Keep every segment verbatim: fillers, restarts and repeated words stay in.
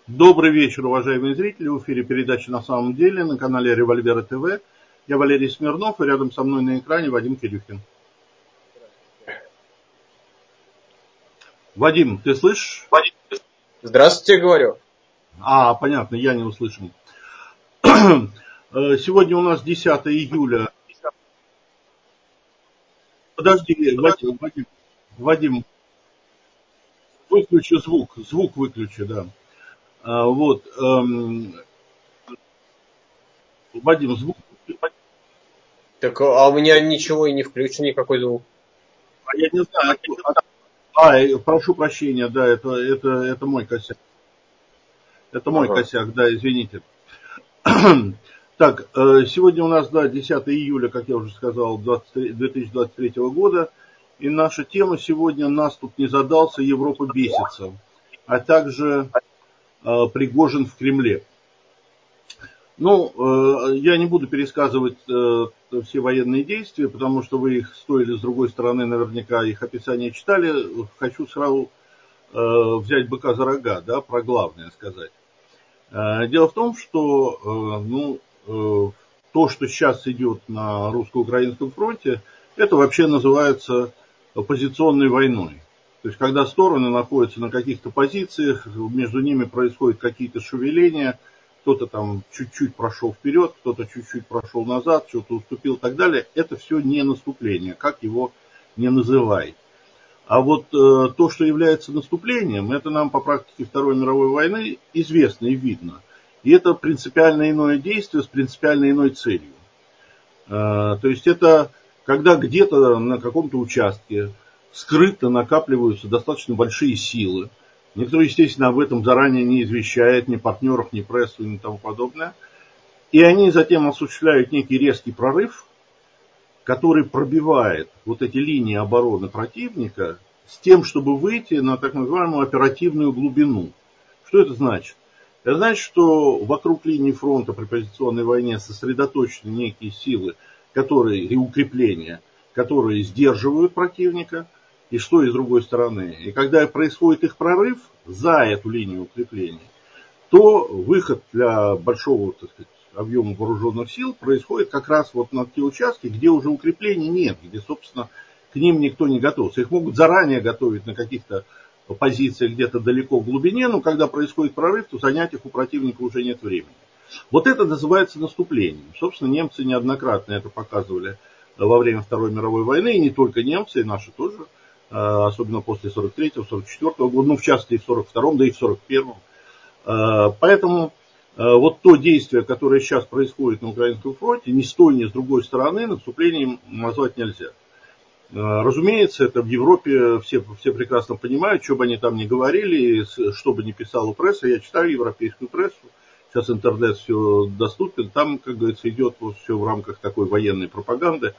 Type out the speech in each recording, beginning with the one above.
Добрый вечер, уважаемые зрители. В эфире передача «На самом деле» на канале Револьвера ТВ. Я Валерий Смирнов, и рядом со мной на экране Вадим Кирюхин. Вадим, ты слышишь? Здравствуйте, говорю. А, понятно, я не услышал. Сегодня у нас десятое июля. Подожди, Вадим, Вадим, Вадим, выключи звук, звук выключи, да. Вот, эм, Вадим, звук. Так, а у меня ничего и не включен, никакой звук. А я не знаю. А, прошу прощения, да, это, это, это мой косяк. Это мой ага. косяк, да, извините. Так, сегодня у нас, да, десятое июля, как я уже сказал, две тысячи двадцать третьего года. И наша тема сегодня «Наступ не задался, Европа бесится», а также э, Пригожин в Кремле. Ну, э, я не буду пересказывать э, все военные действия, потому что вы их, стоили с другой стороны, наверняка их описание читали. Хочу сразу э, взять быка за рога, да, про главное сказать. Э, дело в том, что э, ну, э, то, что сейчас идет на русско-украинском фронте, это вообще называется позиционной войной. То есть, когда стороны находятся на каких-то позициях, между ними происходят какие-то шевеления, кто-то там чуть-чуть прошел вперед, кто-то чуть-чуть прошел назад, что-то уступил и так далее, это все не наступление, как его не называй. А вот э, то, что является наступлением, это нам по практике Второй мировой войны известно и видно. И это принципиально иное действие с принципиально иной целью. Э, то есть это когда где-то на каком-то участке скрыто накапливаются достаточно большие силы. Никто, естественно, об этом заранее не извещает, ни партнеров, ни прессу, ни тому подобное. И они затем осуществляют некий резкий прорыв, который пробивает вот эти линии обороны противника с тем, чтобы выйти на так называемую оперативную глубину. Что это значит? Это значит, что вокруг линии фронта при позиционной войне сосредоточены некие силы, которые, и укрепления, которые сдерживают противника, и что и с другой стороны. И когда происходит их прорыв за эту линию укрепления, то выход для большого, так сказать, объема вооруженных сил происходит как раз вот на те участки, где уже укреплений нет, где, собственно, к ним никто не готовится. Их могут заранее готовить на каких-то позициях где-то далеко в глубине, но когда происходит прорыв, то занять их у противника уже нет времени. Вот это называется наступлением. Собственно, немцы неоднократно это показывали во время Второй мировой войны, и не только немцы, и наши тоже, особенно после сорок третьего сорок четвёртого года, ну, в частности, и в сорок втором, да и в сорок первом. Поэтому вот то действие, которое сейчас происходит на Украинском фронте, ни с той, ни с другой стороны наступлением назвать нельзя. Разумеется, это в Европе все, все прекрасно понимают, что бы они там ни говорили, что бы ни писала пресса. Я читаю европейскую прессу, сейчас интернет все доступен, там, как говорится, идет вот все в рамках такой военной пропаганды.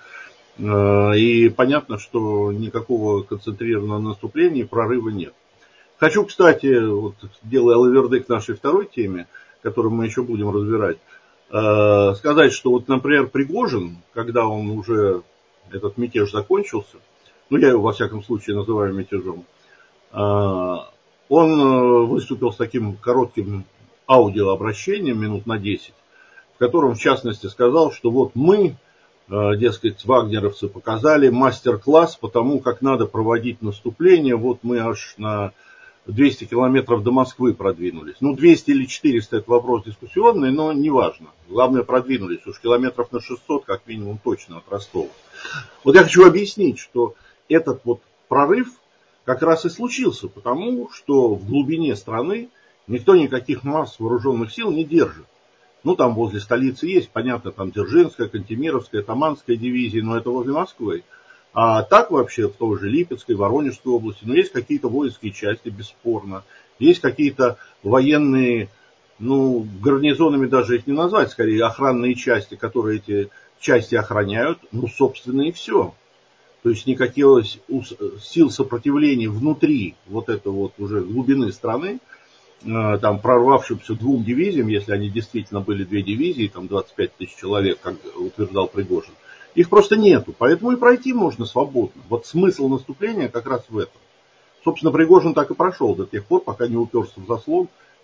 И понятно, что никакого концентрированного наступления, прорыва нет. Хочу, кстати, вот, делая лавердык к нашей второй теме, которую мы еще будем разбирать, э, сказать, что вот, например, Пригожин, когда он уже, этот мятеж закончился, ну, я его во всяком случае называю мятежом, э, он выступил с таким коротким аудиообращением, минут на десять, в котором, в частности, сказал, что вот мы, э, дескать, вагнеровцы показали мастер-класс по тому, как надо проводить наступление, вот мы аж на двести километров до Москвы продвинулись. Ну, двести или четыреста это вопрос дискуссионный, но неважно. Главное, продвинулись. Уж километров на шестьсот, как минимум, точно от Ростова. Вот я хочу объяснить, что этот вот прорыв как раз и случился, потому что в глубине страны никто никаких масс вооруженных сил не держит. Ну, там возле столицы есть, понятно, там Дзержинская, Кантемировская, Таманская дивизии, но это возле Москвы. А так вообще в той же Липецкой, Воронежской области, ну, есть какие-то воинские части, бесспорно. Есть какие-то военные, ну, гарнизонами даже их не назвать, скорее охранные части, которые эти части охраняют, ну, собственно, и все. То есть никаких сил сопротивления внутри вот этой вот уже глубины страны, там прорвавшимся двум дивизиям, если они действительно были две дивизии, там двадцать пять тысяч человек, как утверждал Пригожин, их просто нету, поэтому и пройти можно свободно. Вот смысл наступления как раз в этом. Собственно, Пригожин так и прошел до тех пор, пока не уперся в заслон,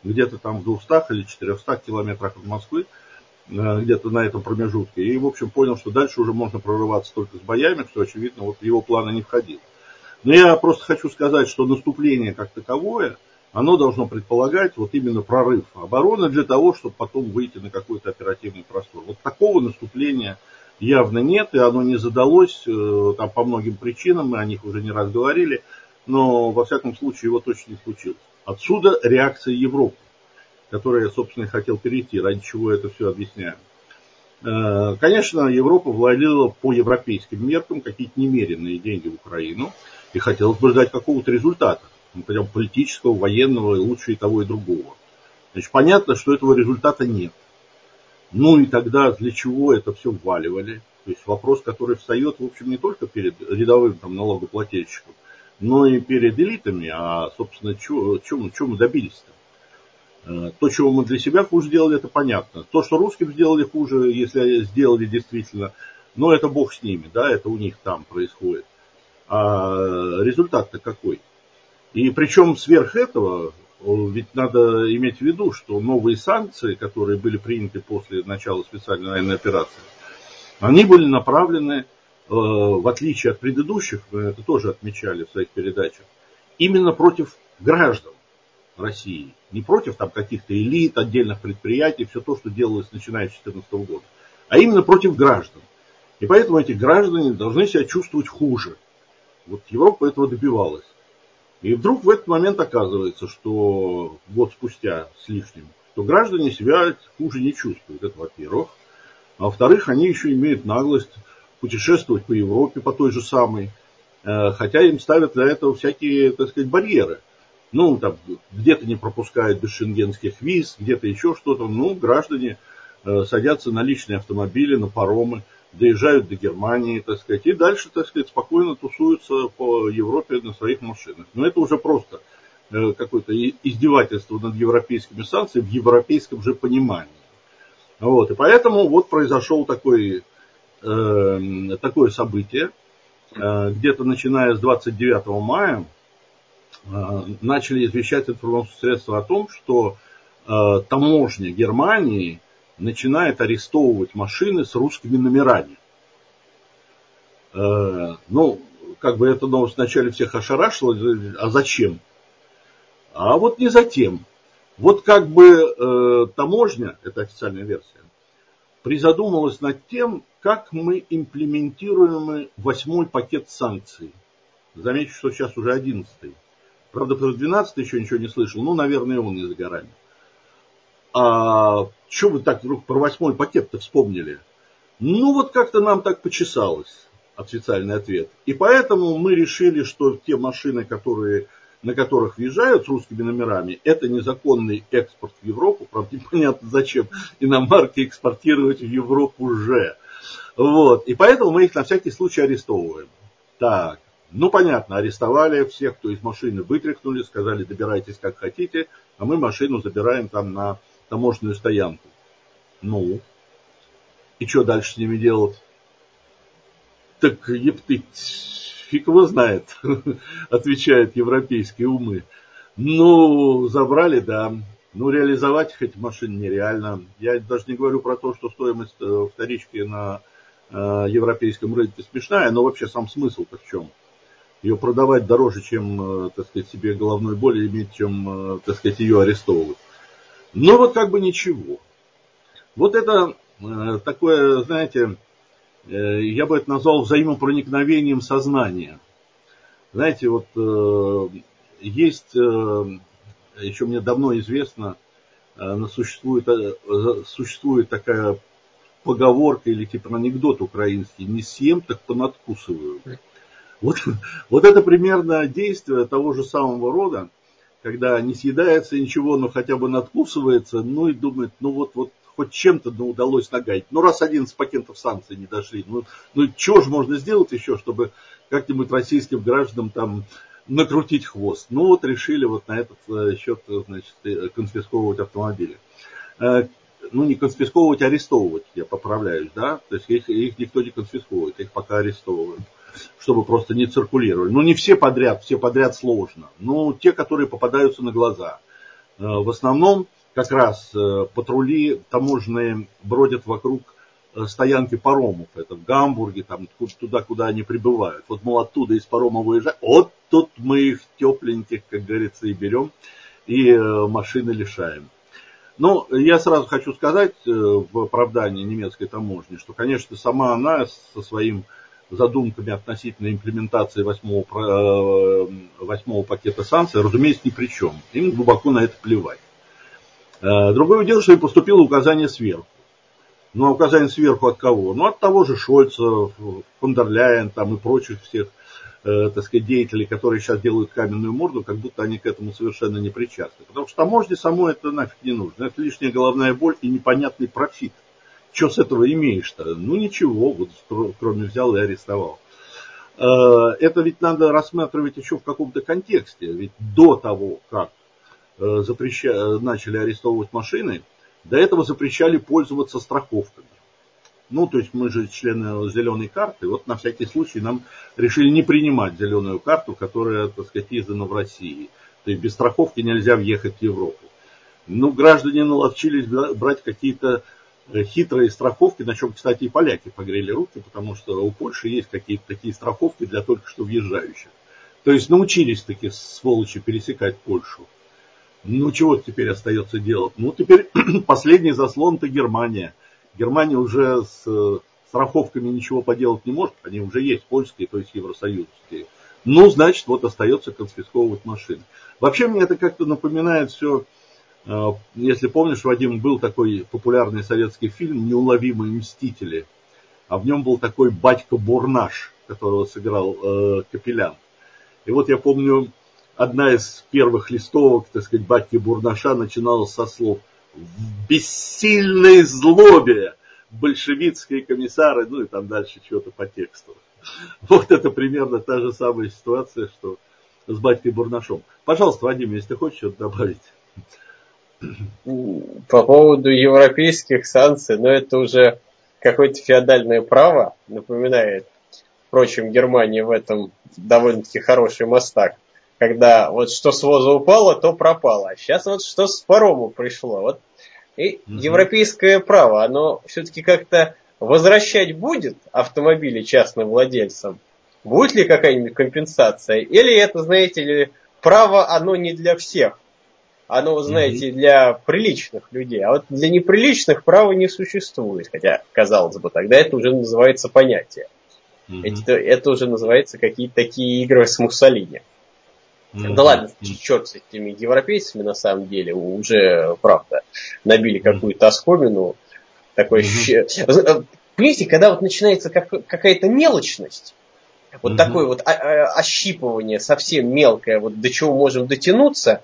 где-то там в двухстах или четырехстах километрах от Москвы, где-то на этом промежутке. И, в общем, понял, что дальше уже можно прорываться только с боями, что, очевидно, вот в его планы не входило. Но я просто хочу сказать, что наступление как таковое, оно должно предполагать вот именно прорыв обороны для того, чтобы потом выйти на какой-то оперативный простор. Вот такого наступления явно нет, и оно не задалось там, по многим причинам, мы о них уже не раз говорили, но, во всяком случае, его точно не случилось. Отсюда реакция Европы, к которой я, собственно, и хотел перейти, ради чего это все объясняю. Конечно, Европа вложила по европейским меркам какие-то немеренные деньги в Украину, и хотелось бы ждать какого-то результата, например, политического, военного, и лучше и того, и другого. Значит, понятно, что этого результата нет. Ну и тогда для чего это все вваливали? То есть вопрос, который встает, в общем, не только перед рядовым там, налогоплательщиком, но и перед элитами, а, собственно, чего, чего, чего мы добились-то? То, чего мы для себя хуже сделали, это понятно. То, что русским сделали хуже, если сделали действительно, но это бог с ними, да, это у них там происходит. А результат-то какой? И причем сверх этого, ведь надо иметь в виду, что новые санкции, которые были приняты после начала специальной военной операции, они были направлены, в отличие от предыдущих, мы это тоже отмечали в своих передачах, именно против граждан России. Не против там каких-то элит, отдельных предприятий, все то, что делалось начиная с две тысячи четырнадцатого года, а именно против граждан. И поэтому эти граждане должны себя чувствовать хуже. Вот Европа этого добивалась. И вдруг в этот момент оказывается, что год спустя с лишним, что граждане себя хуже не чувствуют. Это во-первых. А во-вторых, они еще имеют наглость путешествовать по Европе, по той же самой, хотя им ставят для этого всякие, так сказать, барьеры. Ну, там, где-то не пропускают без шенгенских виз, где-то еще что-то. Ну, граждане садятся на личные автомобили, на паромы, доезжают до Германии, так сказать, и дальше, так сказать, спокойно тусуются по Европе на своих машинах. Но это уже просто какое-то издевательство над европейскими санкциями в европейском же понимании. Вот, и поэтому вот произошел такой, э, такое событие. Э, где-то начиная с двадцать девятого мая э, начали извещать информационные средства о том, что э, таможня Германии начинает арестовывать машины с русскими номерами. Э, ну, как бы эта новость вначале всех ошарашила, а зачем? А вот не затем. Вот как бы э, таможня, это официальная версия, призадумалась над тем, как мы имплементируем восьмой пакет санкций. Замечу, что сейчас уже одиннадцатый. Правда, про двенадцатый еще ничего не слышал, ну, наверное, он не за горами. А что вы так вдруг про восьмой пакет-то вспомнили? Ну, вот как-то нам так почесалось, официальный ответ. И поэтому мы решили, что те машины, которые... на которых въезжают с русскими номерами, это незаконный экспорт в Европу. Правда, непонятно, зачем иномарки экспортировать в Европу же. Вот. И поэтому мы их на всякий случай арестовываем. Так, ну понятно, арестовали всех, кто из машины вытряхнули, сказали, добирайтесь как хотите, а мы машину забираем там на таможенную стоянку. Ну, и что дальше с ними делать? Так, ептыть... Фиг его знает, отвечают европейские умы. Ну, забрали, да. Ну, реализовать их, эти машины, нереально. Я даже не говорю про то, что стоимость вторички на э, европейском рынке смешная, но вообще сам смысл-то в чем? Ее продавать дороже, чем, э, так сказать, себе головной боли иметь, чем, э, так сказать, ее арестовывать. Ну, вот как бы ничего. Вот это э, такое, знаете... Я бы это назвал взаимопроникновением сознания. Знаете, вот э, есть, э, еще мне давно известно, э, существует, э, существует такая поговорка или типа анекдот украинский: не съем, так понадкусываю. Вот, вот это примерно действие того же самого рода, когда не съедается ничего, но хотя бы надкусывается, ну и думает, ну вот, вот хоть чем-то ну, удалось нагадить. Ну, раз одиннадцать пакетов санкций не дошли, ну, ну чего же можно сделать еще, чтобы как-нибудь российским гражданам там накрутить хвост? Ну, вот решили вот на этот счет, значит, конфисковывать автомобили. Ну, не конфисковывать, а арестовывать, я поправляюсь, да? То есть их, их никто не конфисковывает, их пока арестовывают, чтобы просто не циркулировали. Ну, не все подряд, все подряд сложно. Ну, те, которые попадаются на глаза. В основном как раз патрули таможенные бродят вокруг стоянки паромов. Это в Гамбурге, там, туда, куда они прибывают. Вот, мол, оттуда из парома выезжают. Вот тут мы их тепленьких, как говорится, и берем, и машины лишаем. Ну, я сразу хочу сказать в оправдании немецкой таможни, что, конечно, сама она со своим задумками относительно имплементации восьмого, восьмого пакета санкций, разумеется, ни при чем. Им глубоко на это плевать. Другое дело, что и поступило указание сверху. Ну, а указание сверху от кого? Ну, от того же Шольца, фон дер Ляйен там, и прочих всех, э, так сказать, деятелей, которые сейчас делают каменную морду, как будто они к этому совершенно не причастны. Потому что таможне самой это нафиг не нужно. Это лишняя головная боль и непонятный профит. Что с этого имеешь-то? Ну, ничего, вот кроме взял и арестовал. Э, это ведь надо рассматривать еще в каком-то контексте. Ведь до того, как э, запреща... начали арестовывать машины, до этого запрещали пользоваться страховками. Ну, то есть мы же члены зеленой карты, вот на всякий случай нам решили не принимать зеленую карту, которая, так сказать, издана в России. То есть без страховки нельзя въехать в Европу. Ну, граждане наловчились брать какие-то хитрые страховки, на чем, кстати, и поляки погрели руки, потому что у Польши есть какие-то такие страховки для только что въезжающих. То есть научились такие сволочи пересекать Польшу. Ну, чего теперь остается делать? Ну, теперь последний заслон-то Германия. Германия уже с страховками ничего поделать не может. Они уже есть польские, то есть евросоюзские. Ну, значит, вот остается конфисковывать машины. Вообще, мне это как-то напоминает все, если помнишь, Вадим, был такой популярный советский фильм «Неуловимые мстители». А в нем был такой батька Бурнаш, которого сыграл э, Капелян. И вот я помню, одна из первых листовок, так сказать, батьки Бурнаша начиналась со слов «в бессильной злобе большевистские комиссары», ну и там дальше что-то по тексту. Вот это примерно та же самая ситуация, что с батькой Бурнашом. Пожалуйста, Вадим, если ты хочешь что-то добавить. По поводу европейских санкций, но это уже какое-то феодальное право, напоминает, впрочем, Германия в этом довольно-таки хороший мастак. Когда вот что с воза упало, то пропало. А сейчас вот что с парома пришло. Вот. И угу. Европейское право, оно все-таки как-то возвращать будет автомобили частным владельцам? Будет ли какая-нибудь компенсация? Или это, знаете ли, право, оно не для всех? Оно, знаете, для приличных людей. А вот для неприличных права не существует. Хотя, казалось бы, тогда это уже называется понятие. Mm-hmm. Это, это уже называется какие-то такие игры с Муссолини. Mm-hmm. Да ладно, черт с этими европейцами, на самом деле, уже, правда, набили какую-то оскомину. Такое mm-hmm. ощущение. Понимаете, когда вот начинается как, какая-то мелочность, вот mm-hmm. такое вот ощипывание совсем мелкое, вот до чего можем дотянуться,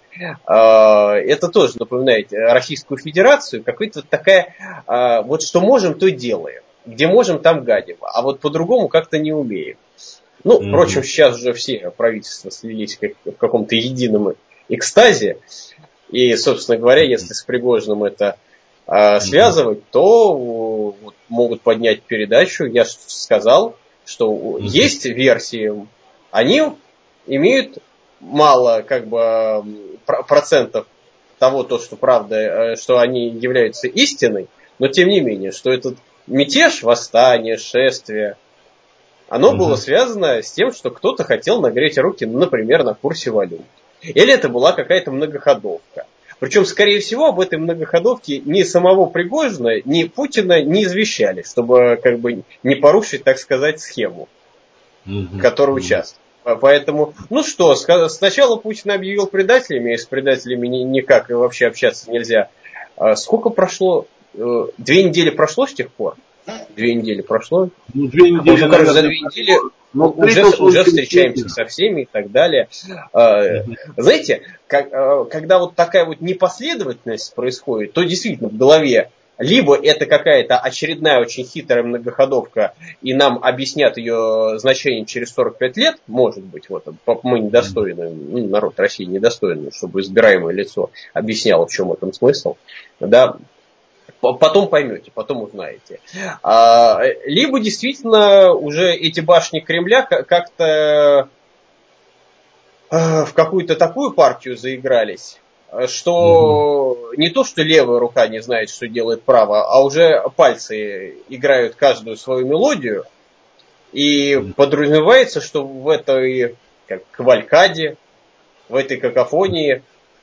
это тоже напоминает Российскую Федерацию, какая-то такая, вот что можем, то делаем. Где можем, там гадим. А вот по-другому как-то не умеем. Ну, mm-hmm. впрочем, сейчас же все правительства слились в каком-то едином экстазе. И, собственно говоря, если с Пригожиным это э, связывать, mm-hmm. то вот, могут поднять передачу. Я сказал, что mm-hmm. есть версии. Они имеют мало как бы процентов того, то, что правда, что они являются истиной, но тем не менее, что этот мятеж, восстание, шествие, оно угу. было связано с тем, что кто-то хотел нагреть руки, например, на курсе валют. Или это была какая-то многоходовка. Причем, скорее всего, об этой многоходовке ни самого Пригожина, ни Путина не извещали, чтобы как бы не порушить, так сказать, схему, угу. в которой угу. участвует. Поэтому, ну что, сначала Путин объявил предателями, и с предателями никак и вообще общаться нельзя. Сколько прошло? Две недели прошло с тех пор? Две недели прошло. Ну, две недели, уже, наверное, за две недели ну, уже, уже встречаемся со всеми и так далее. Угу. Знаете, как, когда вот такая вот непоследовательность происходит, то действительно в голове либо это какая-то очередная очень хитрая многоходовка, и нам объяснят ее значение через сорок пять лет, может быть, вот мы недостойны, ну, народ России недостойный, чтобы избираемое лицо объясняло, в чем этом смысл, да. Потом поймете, потом узнаете. А, либо действительно уже эти башни Кремля как-то в какую-то такую партию заигрались, что угу. не то, что левая рука не знает, что делает правая, а уже пальцы играют каждую свою мелодию, и угу. подразумевается, что в этой как кавалькаде, в этой какофонии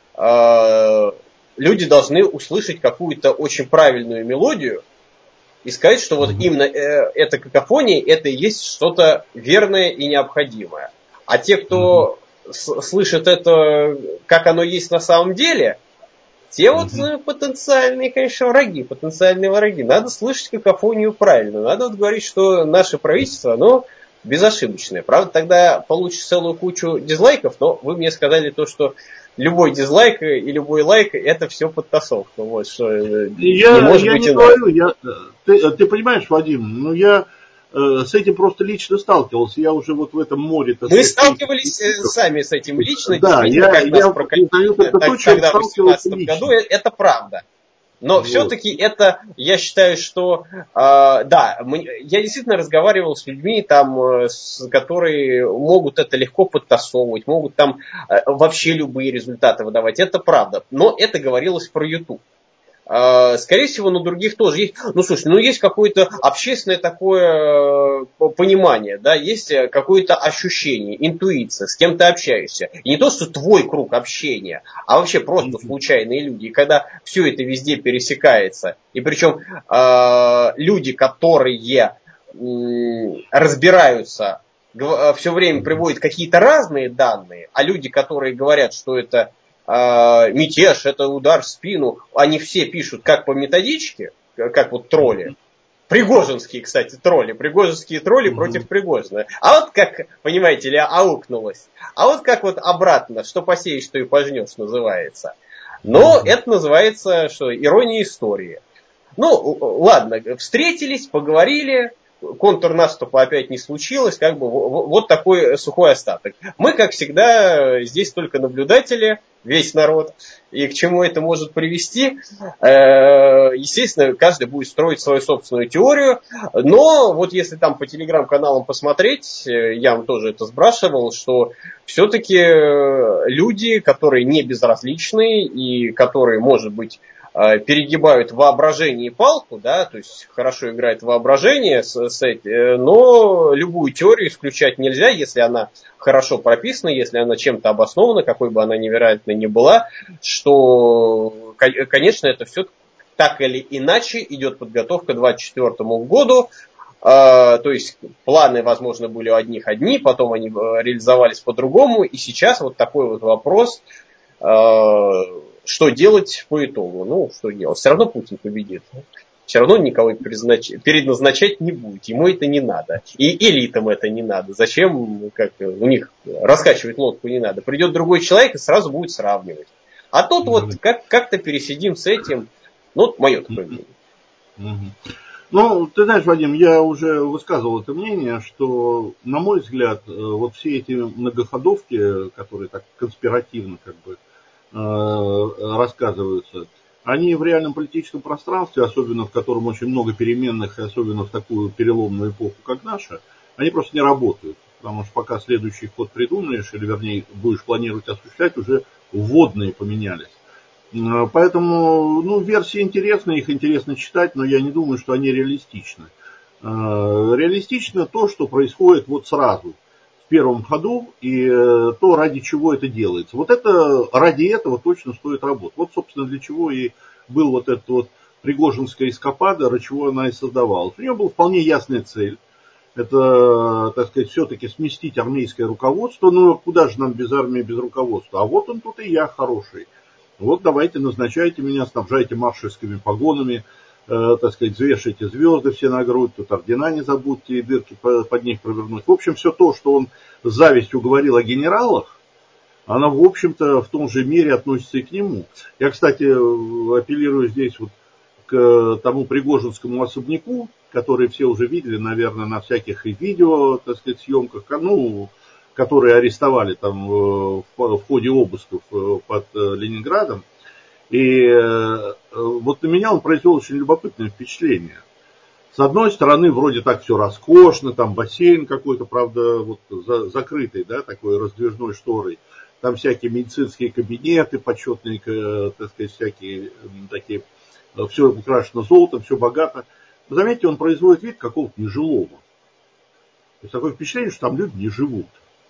э, люди должны услышать какую-то очень правильную мелодию и сказать, что вот угу. именно э, эта какофония, это и есть что-то верное и необходимое. А те, кто угу. с- слышит это, как оно есть на самом деле, те вот угу. потенциальные, конечно, враги, потенциальные враги. Надо слышать какофонию правильно. Надо вот говорить, что наше правительство, оно безошибочное. Правда, тогда получится целую кучу дизлайков, но вы мне сказали то, что любой дизлайк и любой лайк это все подтасовка. Вот, что я, не может я быть не говорю, я, ты, ты понимаешь, Вадим, ну я э, с этим просто лично сталкивался. Я уже вот в этом море... Мы сталкивались этих... сами с этим лично. Да, действительно, я, как нас я прокатили тогда в две тысячи восемнадцатом году, это правда. Но вот. Все-таки это, я считаю, что, э, да, мы, я действительно разговаривал с людьми, там, с, которые могут это легко подтасовывать, могут там э, вообще любые результаты выдавать, это правда. Но это говорилось про YouTube. Э, скорее всего, на других тоже есть. Ну, слушай, ну есть какое-то общественное такое э, понимание, да, есть какое-то ощущение, интуиция, с кем ты общаешься. И не то, что твой круг общения, а вообще просто случайные люди. И когда все это везде пересекается, и причем э, люди, которые э, разбираются, все время приводят какие-то разные данные, а люди, которые говорят, что это мятеж, это удар в спину, они все пишут как по методичке, как вот тролли. Пригожинские, кстати, тролли. Пригожинские тролли mm-hmm. против Пригожина. А вот как, понимаете ли, аукнулось. А вот как вот обратно, что посеешь, что и пожнешь, называется. Но mm-hmm. это называется, что ирония истории. Ну, ладно, встретились, поговорили, контрнаступа опять не случилось, как бы вот такой сухой остаток. Мы, как всегда, здесь только наблюдатели, весь народ, и к чему это может привести, естественно, каждый будет строить свою собственную теорию, но вот если там по телеграм-каналам посмотреть, я вам тоже это сбрасывал, что все-таки люди, которые не безразличны и которые, может быть, перегибают воображение и палку, да, то есть хорошо играет воображение, с, с этим, но любую теорию исключать нельзя, если она хорошо прописана, если она чем-то обоснована, какой бы она невероятной ни была, что, конечно, это все так или иначе идет подготовка к двадцать четвёртому году, то есть планы, возможно, были у одних одни, потом они реализовались по-другому, и сейчас вот такой вот вопрос, что делать по итогу? Ну, что делать? Все равно Путин победит. Все равно никого перезнач... переназначать не будет. Ему это не надо. И элитам это не надо. Зачем как, у них раскачивать лодку не надо? Придет другой человек и сразу будет сравнивать. А тут mm-hmm. вот как- как-то пересидим с этим. Ну, вот мое такое мнение. Mm-hmm. Ну, ты знаешь, Вадим, я уже высказывал это мнение, что, на мой взгляд, вот все эти многоходовки, которые так конспиративно как бы рассказываются, они в реальном политическом пространстве, особенно в котором очень много переменных, и особенно в такую переломную эпоху, как наша, они просто не работают. Потому что пока следующий ход придумаешь, или вернее будешь планировать осуществлять, уже вводные поменялись. Поэтому, ну, версии интересны, их интересно читать, но я не думаю, что они реалистичны. Реалистично то, что происходит вот сразу, в первом ходу, и то, ради чего это делается. Вот это, ради этого точно стоит работать. Вот, собственно, для чего и был вот этот вот Пригожинская эскапада, ради чего она и создавалась. У нее была вполне ясная цель. Это, так сказать, все-таки сместить армейское руководство. Ну, куда же нам без армии, без руководства? А вот он тут и я хороший. Вот давайте назначайте меня, снабжайте маршальскими погонами, э, так сказать, вешайте звезды все на грудь, тут ордена не забудьте и дырки под них провернуть. В общем, все то, что он с завистью говорил о генералах, она, в общем-то, в том же мере относится и к нему. Я, кстати, апеллирую здесь вот к тому Пригожинскому особняку, который все уже видели, наверное, на всяких и видео, так сказать, съемках, ну, которые арестовали там в ходе обысков под Ленинградом. И вот на меня он произвел очень любопытное впечатление. С одной стороны, вроде так все роскошно, там бассейн какой-то, правда, вот за, закрытый, да, такой раздвижной шторой. там всякие медицинские кабинеты, почетные, так сказать, всякие такие, все украшено золотом, все богато. Вы заметьте, он производит вид какого-то нежилого. То есть такое впечатление, что там люди не живут.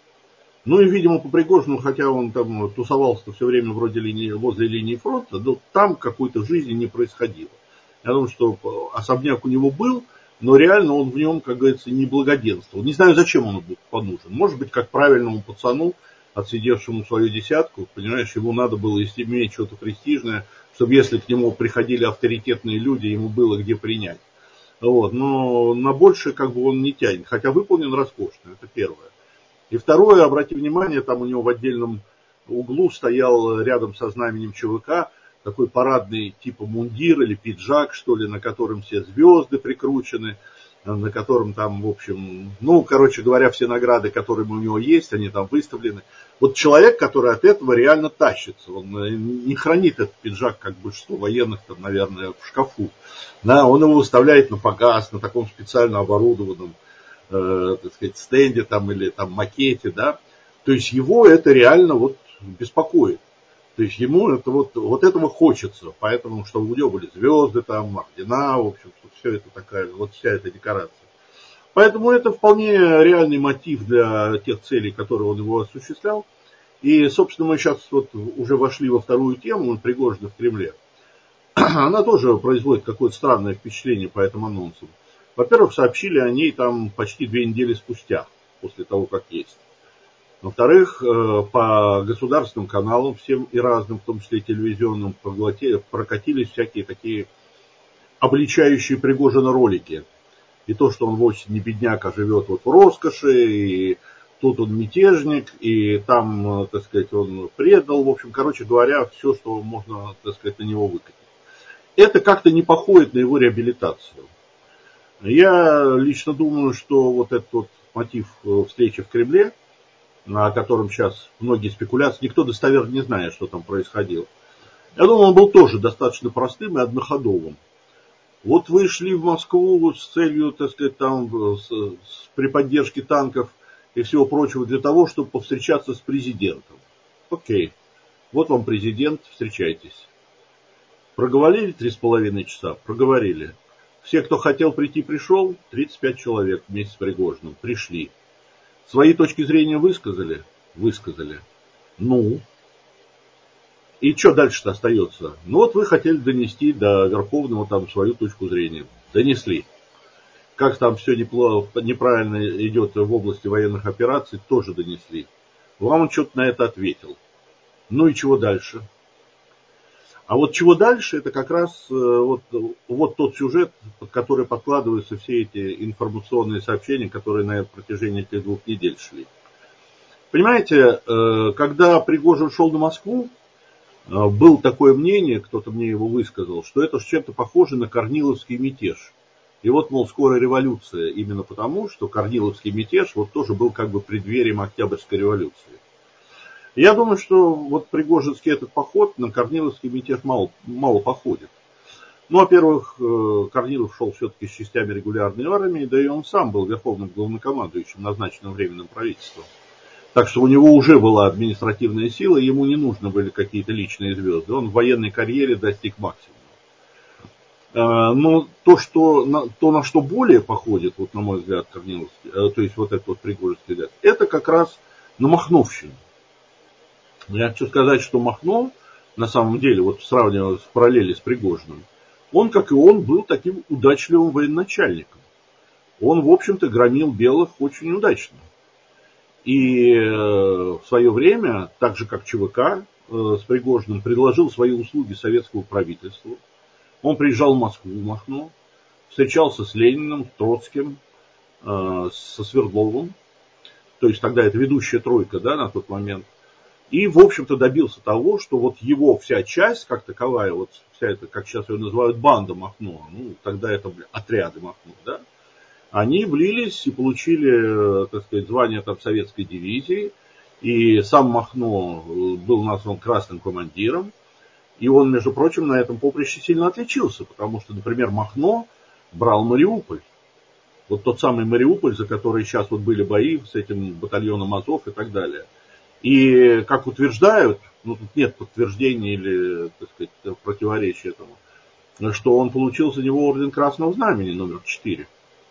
Ну и, видимо, по Пригожину, хотя он там тусовался все время вроде линии, возле линии фронта, но там какой-то жизни не происходило. Я думаю, что особняк у него был, но реально он в нем, как говорится, не благоденствовал. Не знаю, зачем он был нужен. Может быть, как правильному пацану, отсидевшему свою десятку, понимаешь, ему надо было иметь что-то престижное, чтобы если к нему приходили авторитетные люди, ему было где принять. Вот. Но на больше как бы он не тянет, хотя выполнен роскошно, это первое. И второе, обрати внимание, там у него в отдельном углу стоял рядом со знаменем ЧВК такой парадный типа мундир или пиджак, что ли, на котором все звезды прикручены, на котором там, в общем, ну, короче говоря, все награды, которые у него есть, они там выставлены. Вот человек, который от этого реально тащится, он не хранит этот пиджак, как большинство военных, там, наверное, в шкафу. Да, он его выставляет на показ, на таком специально оборудованном, э, так сказать, стенде там, или там макете, да. То есть его это реально вот беспокоит. То есть ему это вот, вот этого хочется, поэтому, чтобы у него были звезды, там, ордена, в общем, все это такая, вот вся эта декорация. Поэтому это вполне реальный мотив для тех целей, которые он его осуществлял. И, собственно, мы сейчас вот уже вошли во вторую тему, Пригожина в Кремле. Она тоже производит какое-то странное впечатление по этим анонсам. Во-первых, сообщили о ней там почти две недели спустя, после того, как есть. Во-вторых, по государственным каналам, всем и разным, в том числе телевизионным, прокатились всякие такие обличающие Пригожина ролики. И то, что он вовсе не бедняк, а живет вот в роскоши, и тут он мятежник, и там, так сказать, он предал. В общем, короче говоря, все, что можно, так сказать, на него выкатить. Это как-то не походит на его реабилитацию. Я лично думаю, что вот этот вот мотив встречи в Кремле, о котором сейчас многие спекуляции, никто достоверно не знает, что там происходило. Я думаю, он был тоже достаточно простым и одноходовым. Вот вы шли в Москву с целью, так сказать, там, с, с, при поддержке танков и всего прочего для того, чтобы повстречаться с президентом. Окей, вот вам президент, встречайтесь. Проговорили три с половиной часа? Проговорили. Все, кто хотел прийти, пришел, тридцать пять человек вместе с Пригожиным пришли. Свои точки зрения высказали? Высказали. Ну, и что дальше-то остается? Ну вот вы хотели донести до Верховного там свою точку зрения. Донесли. Как там все неплохо, неправильно идет в области военных операций, тоже донесли. Вам он что-то на это ответил. Ну и чего дальше? А вот чего дальше, это как раз вот, вот тот сюжет, под который подкладываются все эти информационные сообщения, которые на протяжении этих двух недель шли. Понимаете, когда Пригожин шел на Москву, было такое мнение, кто-то мне его высказал, что это чем-то похоже на корниловский мятеж. И вот, мол, скоро революция, именно потому, что корниловский мятеж вот тоже был как бы преддверием Октябрьской революции. Я думаю, что вот Пригожинский этот поход на корниловский мятеж мало, мало походит. Ну, во-первых, Корнилов шел все-таки с частями регулярной армии, да и он сам был верховным главнокомандующим, назначенным временным правительством. Так что у него уже была административная сила, ему не нужны были какие-то личные звезды. Он в военной карьере достиг максимума. Но то, что, то, на что более походит, вот на мой взгляд, Корниловский, то есть вот этот вот Пригожинский взгляд, это как раз на махновщину. Я хочу сказать, что Махно, на самом деле, вот сравнивая в параллели с Пригожиным, он, как и он, был таким удачливым военачальником. Он, в общем-то, громил белых очень удачно. И в свое время, так же как ЧВК с Пригожиным, предложил свои услуги советскому правительству. Он приезжал в Москву, Махно, встречался с Лениным, Троцким, со Свердловым. То есть тогда это ведущая тройка, да, на тот момент. И, в общем-то, добился того, что вот его вся часть, как таковая, вот вся эта, как сейчас ее называют, банда Махно, ну, тогда это отряды Махно, да, они влились и получили, так сказать, звание там советской дивизии. И сам Махно был назван красным командиром. И он, между прочим, на этом поприще сильно отличился, потому что, например, Махно брал Мариуполь. Вот тот самый Мариуполь, за который сейчас вот были бои с этим батальоном Азов и так далее. И, как утверждают, ну тут нет подтверждения или, так сказать, противоречия этому, что он получил за него орден Красного Знамени номер четыре.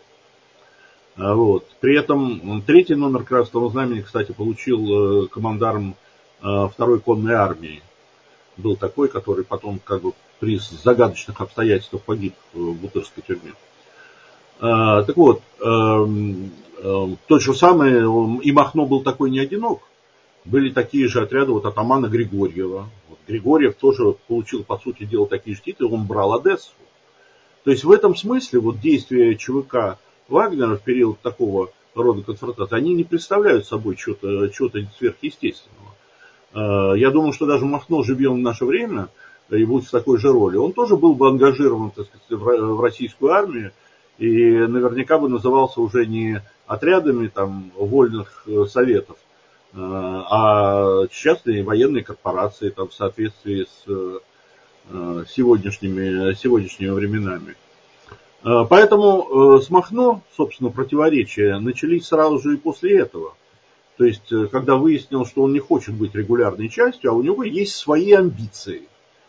Вот. При этом третий номер Красного Знамени, кстати, получил командарм второй конной армии. Был такой, который потом как бы при загадочных обстоятельствах погиб в Бутырской тюрьме. Так вот, то же самое, и Махно был такой не одинок. Были такие же отряды вот атамана Григорьева. Вот Григорьев тоже получил, по сути дела, такие же титулы, он брал Одессу. То есть в этом смысле вот действия ЧВК Вагнера в период такого рода конфронтации, они не представляют собой чего-то, чего-то сверхъестественного. Я думаю, что даже Махно, живя в наше время, и будь в такой же роли, он тоже был бы ангажирован, так сказать, в российскую армию, и наверняка бы назывался уже не отрядами там, вольных советов, а частные военные корпорации там, в соответствии с сегодняшними, сегодняшними временами. Поэтому с Махно, собственно, противоречия начались сразу же и после этого. То есть, когда выяснилось, что он не хочет быть регулярной частью, а у него есть свои амбиции.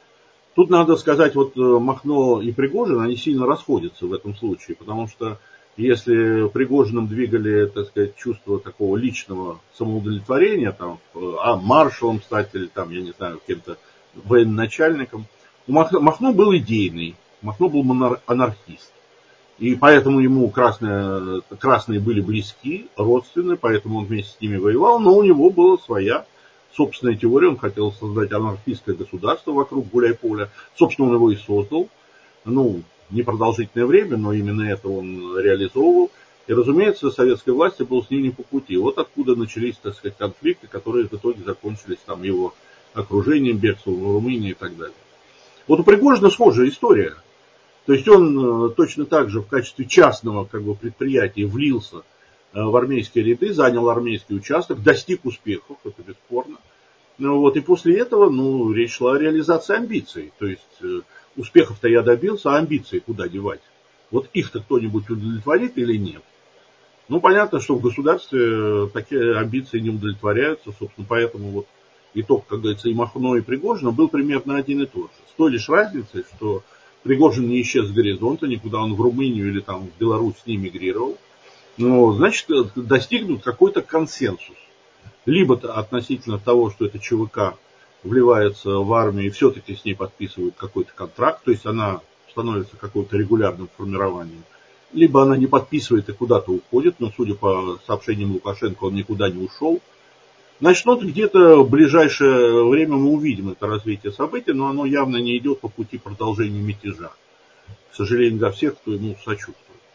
Тут надо сказать, вот Махно и Пригожин, они сильно расходятся в этом случае, потому что если Пригожиным двигали, так сказать, чувство такого личного самоудовлетворения, там, а маршалом стать или там, я не знаю, кем-то военачальником, у Махно, Махно был идейный, Махно был анархист. И поэтому ему красные, красные были близки, родственны, поэтому он вместе с ними воевал, но у него была своя собственная теория, он хотел создать анархистское государство вокруг Гуляйполя. Собственно, он его и создал. Ну, непродолжительное время, но именно это он реализовывал. И, разумеется, советской власти был с ним не по пути. Вот откуда начались, так сказать, конфликты, которые в итоге закончились там его окружением, бегством в Румынии и так далее. Вот у Пригожина схожая история. То есть он точно так же в качестве частного как бы, предприятия влился в армейские ряды, занял армейский участок, достиг успехов, это бесспорно. Ну, вот, и после этого ну, речь шла о реализации амбиций. То есть успехов-то я добился, а амбиции куда девать? Вот их-то кто-нибудь удовлетворит или нет? Ну, понятно, что в государстве такие амбиции не удовлетворяются, собственно, поэтому вот итог, как говорится, и Махно, и Пригожина был примерно один и тот же. С той лишь разницей, что Пригожин не исчез с горизонта, никуда он в Румынию или там в Беларусь не мигрировал. Ну, значит, достигнут какой-то консенсус. Либо относительно того, что это ЧВК вливается в армию и все-таки с ней подписывают какой-то контракт, то есть она становится каким-то регулярным формированием, либо она не подписывает и куда-то уходит, но судя по сообщениям Лукашенко, он никуда не ушел. Значит, вот где-то в ближайшее время мы увидим это развитие событий, но оно явно не идет по пути продолжения мятежа. К сожалению, для всех, кто ему сочувствует.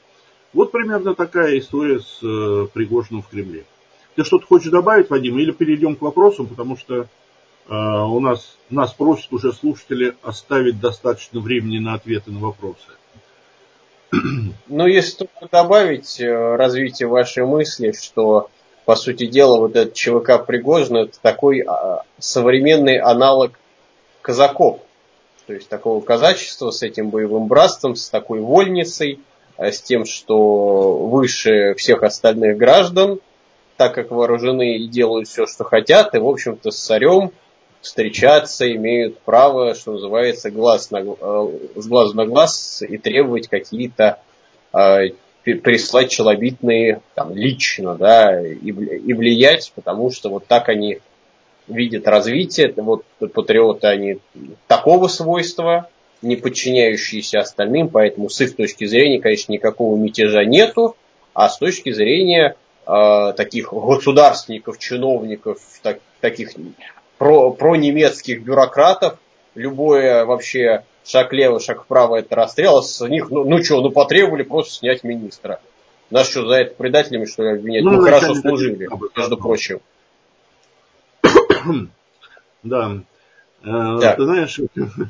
Вот примерно такая история с э, Пригожиным в Кремле. Ты что-то хочешь добавить, Вадим, или перейдем к вопросам, потому что э, у нас, нас просят уже слушатели оставить достаточно времени на ответы на вопросы. Ну, если только добавить э, развитие вашей мысли, что, по сути дела, вот этот ЧВК Пригожин, это такой а, современный аналог казаков. То есть такого казачества с этим боевым братством, с такой вольницей, с тем, что выше всех остальных граждан, так как вооружены и делают все, что хотят, и, в общем-то, с царем встречаться имеют право, что называется, глаз на, с глазу на глаз и требовать какие-то, э, прислать челобитные там, лично, да, и, и влиять, потому что вот так они видят развитие, вот патриоты, они такого свойства, не подчиняющиеся остальным, поэтому с их точки зрения, конечно, никакого мятежа нету, а с точки зрения э, таких государственников, чиновников, так, таких про, пронемецких бюрократов, любое вообще шаг лево, шаг вправо это расстрел, а с них, ну, ну что, ну потребовали просто снять министра. Нас что, за это предателями, что ли, обвинять? Ну, мы хорошо служили, между прочим. Да. Да. Ты знаешь,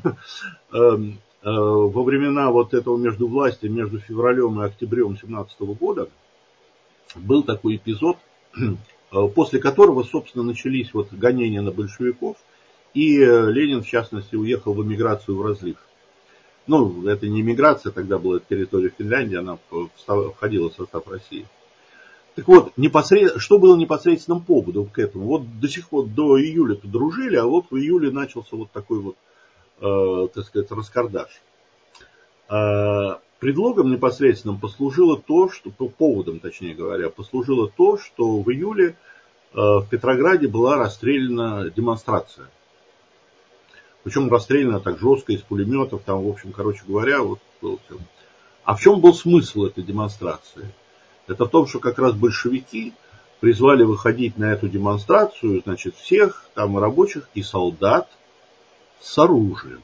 во времена вот этого междувластия, между февралем и октябрем две тысячи семнадцатого года был такой эпизод, после которого, собственно, начались вот гонения на большевиков, и Ленин, в частности, уехал в эмиграцию в Разлив. Ну, это не эмиграция, тогда была территория Финляндии, она входила в состав России. Так вот, непосред... что было непосредственным поводом к этому? Вот до сих пор, до июля-то дружили, а вот в июле начался вот такой вот, э, так сказать, раскардаш. Э, предлогом непосредственным послужило то, что, поводом, точнее говоря, послужило то, что в июле э, в Петрограде была расстреляна демонстрация. Причем расстреляна так жестко из пулеметов, там, в общем, короче говоря, вот. А в чем был смысл этой демонстрации? Это в том, что как раз большевики призвали выходить на эту демонстрацию, значит, всех там рабочих и солдат с оружием.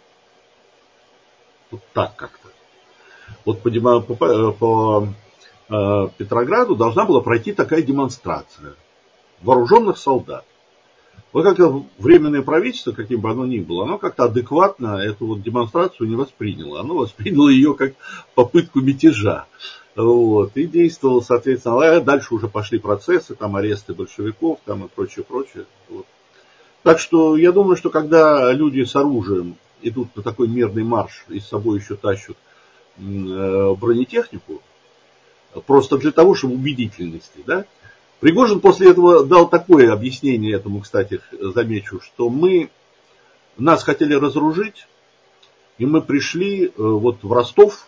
Вот так как-то. Вот по, по, по э, Петрограду должна была пройти такая демонстрация вооруженных солдат. Вот как-то временное правительство, каким бы оно ни было, оно как-то адекватно эту вот демонстрацию не восприняло. Оно восприняло ее как попытку мятежа. Вот, и действовало, соответственно, а дальше уже пошли процессы, там аресты большевиков, там и прочее, прочее. Вот. Так что я думаю, что когда люди с оружием идут на такой мирный марш и с собой еще тащат э, бронетехнику, просто для того, чтобы убедительности, да, Пригожин после этого дал такое объяснение этому, кстати, замечу, что мы, нас хотели разоружить, и мы пришли э, вот в Ростов,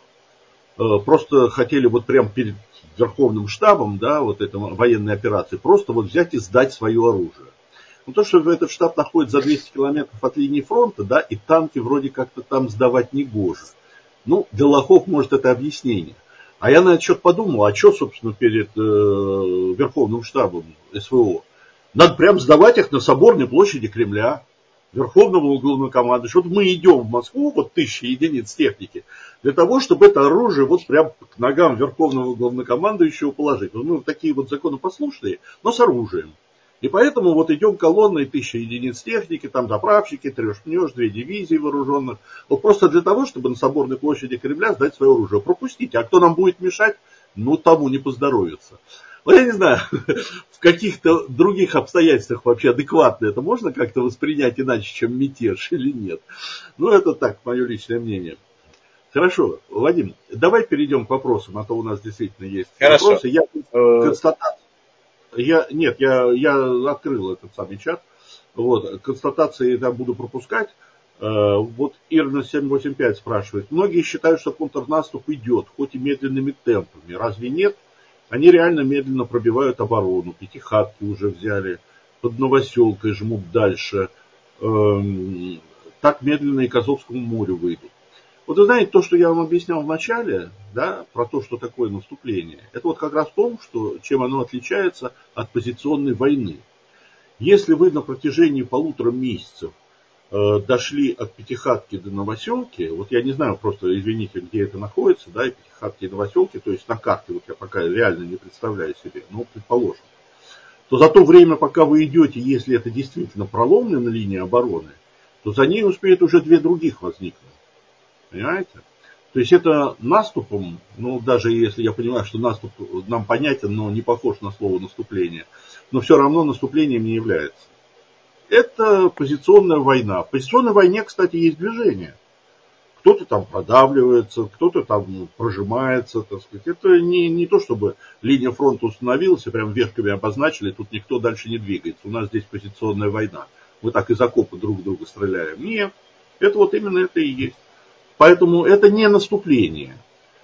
просто хотели вот прямо перед Верховным штабом, да, вот этой военной операции, просто вот взять и сдать свое оружие. Ну, то, что этот штаб находится за двести километров от линии фронта, да, и танки вроде как-то там сдавать не гоже. Ну, для лохов, может, это объяснение. А я на этот счет подумал, а что, собственно, перед э, Верховным штабом СВО? Надо прям сдавать их на Соборной площади Кремля. Верховного главнокомандующего. Вот мы идем в Москву, вот тысячи единиц техники, для того, чтобы это оружие вот прям к ногам Верховного главнокомандующего положить. Вот мы такие вот законопослушные, но с оружием. И поэтому вот идем колонной тысячи единиц техники, там заправщики, трешь-пнешь, две дивизии вооруженных. Вот просто для того, чтобы на Соборной площади Кремля сдать свое оружие. Пропустите. А кто нам будет мешать, ну тому не поздоровится. Ну, я не знаю, в каких-то других обстоятельствах вообще адекватно это можно как-то воспринять иначе, чем мятеж или нет. Ну, это так, мое личное мнение. Хорошо, Вадим, давай перейдем к вопросам, а то у нас действительно есть Хорошо. вопросы. Я констатацию. Я, нет, я, я открыл этот самый чат. Вот, констатации я буду пропускать. Вот Ирна семь восемь пять спрашивает. Многие считают, что контрнаступ идет, хоть и медленными темпами. Разве нет? Они реально медленно пробивают оборону. Пятихатки уже взяли. Под Новоселкой жмут дальше. Эм, так медленно и к Азовскому морю выйдут. Вот вы знаете, то, что я вам объяснял в начале, да, про то, что такое наступление, это вот как раз в том, что, чем оно отличается от позиционной войны. Если вы на протяжении полутора месяцев э, дошли от Пятихатки до Новоселки, вот я не знаю просто, извините, где это находится, да, и Пятихатки и Новоселки, то есть на карте вот я пока реально не представляю себе, но предположим, то за то время, пока вы идете, если это действительно проломная на линии обороны, то за ней успеют уже две других возникнуть. Понимаете? То есть это наступом, ну даже если я понимаю, что наступ нам понятен, но не похож на слово наступление, но все равно наступлением не является. Это позиционная война. В позиционной войне, кстати, есть движение. Кто-то там продавливается, кто-то там прожимается, так сказать. Это не, не то, чтобы линия фронта установилась и прям ветками обозначили, тут никто дальше не двигается. У нас здесь позиционная война. Мы так из окопа друг в друга стреляем. Нет, это вот именно это и есть. Поэтому это не наступление.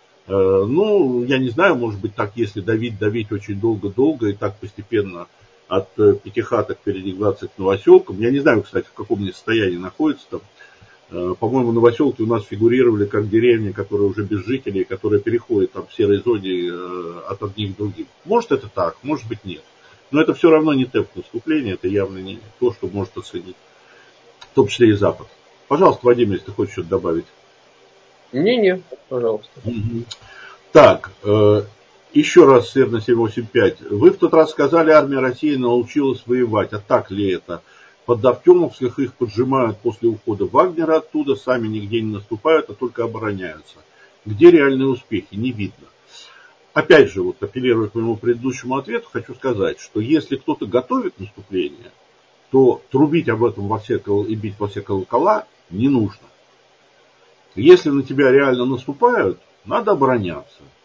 Ну, я не знаю, может быть, так, если давить, давить очень долго-долго и так постепенно от Пятихаток передвигаться к Новоселкам. Я не знаю, кстати, в каком состоянии находится там. По-моему, Новоселки у нас фигурировали как деревни, которые уже без жителей, которые переходят там в серой зоне от одних к другим. Может, это так, может быть, нет. Но это все равно не темп наступления, это явно не то, что может оценить, в том числе и Запад. Пожалуйста, Вадим, если ты хочешь что-то добавить. Не-не, пожалуйста. Угу. Так, э, еще раз, Сырна семь восемь пять. Вы в тот раз сказали, армия России научилась воевать. А так ли это? Под Артемовских их поджимают после ухода Вагнера оттуда, сами нигде не наступают, а только обороняются. Где реальные успехи? Не видно. Опять же, вот апеллируя к моему предыдущему ответу, хочу сказать, что если кто-то готовит наступление, то трубить об этом во все кол- и бить во все колокола не нужно. Если на тебя реально наступают, надо обороняться.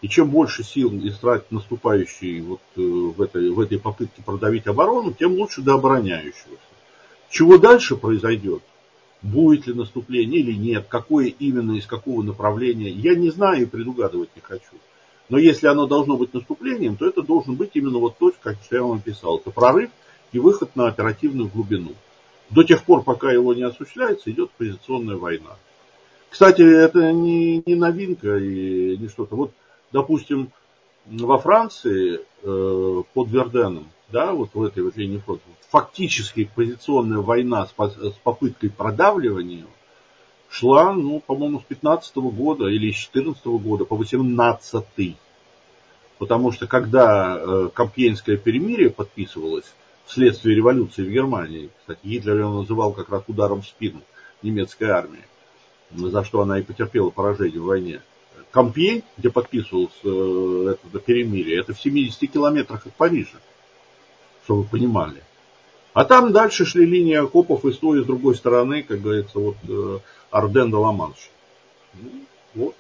И чем больше сил истратит наступающий вот в этой, в этой попытке продавить оборону, тем лучше для обороняющегося. Чего дальше произойдет? Будет ли наступление или нет? Какое именно, из какого направления? Я не знаю и предугадывать не хочу. Но если оно должно быть наступлением, то это должен быть именно вот то, как я вам описал. Это прорыв и выход на оперативную глубину. До тех пор, пока его не осуществляется, идет позиционная война. Кстати, это не, не новинка и не что-то. Вот, допустим, во Франции э, под Верденом, да, вот в этой вот линии фронта, фактически позиционная война с, с попыткой продавливания шла, ну, по-моему, с пятнадцатого года или с четырнадцатого года по восемнадцатый. Потому что когда э, Компьенское перемирие подписывалось вследствие революции в Германии, кстати, Гитлер его называл как раз ударом в спину немецкой армии, за что она и потерпела поражение в войне. Компьень, где подписывалось э, это перемирие, это в семидесяти километрах от Парижа, чтобы вы понимали. А там дальше шли линии окопов и с той, и с другой стороны, как говорится, вот э, Арден де Ла-Манш. Ну, вот.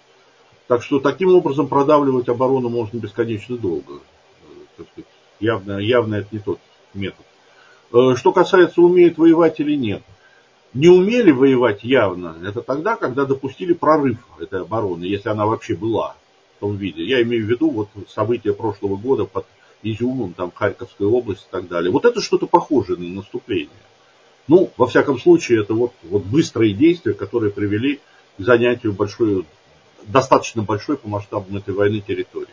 Так что таким образом продавливать оборону можно бесконечно долго. Э, так сказать, явно, явно это не тот метод. Э, что касается, умеет воевать или нет. Не умели воевать явно, это тогда, когда допустили прорыв этой обороны, если она вообще была в том виде. Я имею в виду вот события прошлого года под Изюмом, там Харьковской области и так далее. Вот это что-то похожее на наступление. Ну, во всяком случае, это вот, вот быстрые действия, которые привели к занятию большой, достаточно большой по масштабам этой войны территории.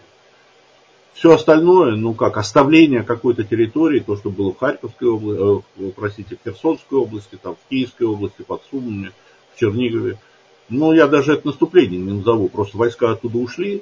Все остальное, ну как, оставление какой-то территории, то, что было в Харьковской области, э, простите, в Херсонской области, там, в Киевской области, под Сумами, в Чернигове. Ну, я даже это наступление не назову, просто войска оттуда ушли,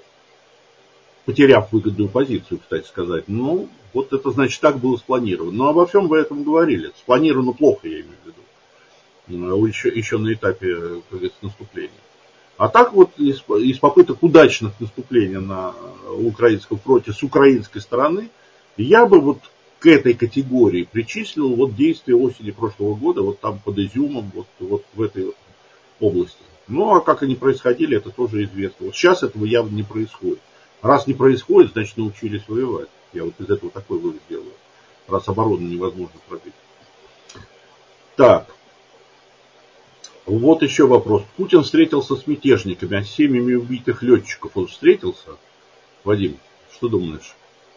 потеряв выгодную позицию, кстати сказать. Ну, вот это значит так было спланировано. Но обо всем вы этом говорили. Спланировано плохо, я имею в виду. Еще, еще на этапе, как говорится, наступления. А так вот из, из попыток удачных наступлений на украинском фронте с украинской стороны, я бы вот к этой категории причислил вот действия осени прошлого года, вот там под Изюмом, вот, вот в этой области. Ну, а как они происходили, это тоже известно. Вот сейчас этого явно не происходит. Раз не происходит, значит научились воевать. Я вот из этого такой вывод делаю. Раз оборону невозможно пробить. Так. Вот еще вопрос. Путин встретился с мятежниками, а с семьями убитых летчиков он встретился? Вадим, что думаешь?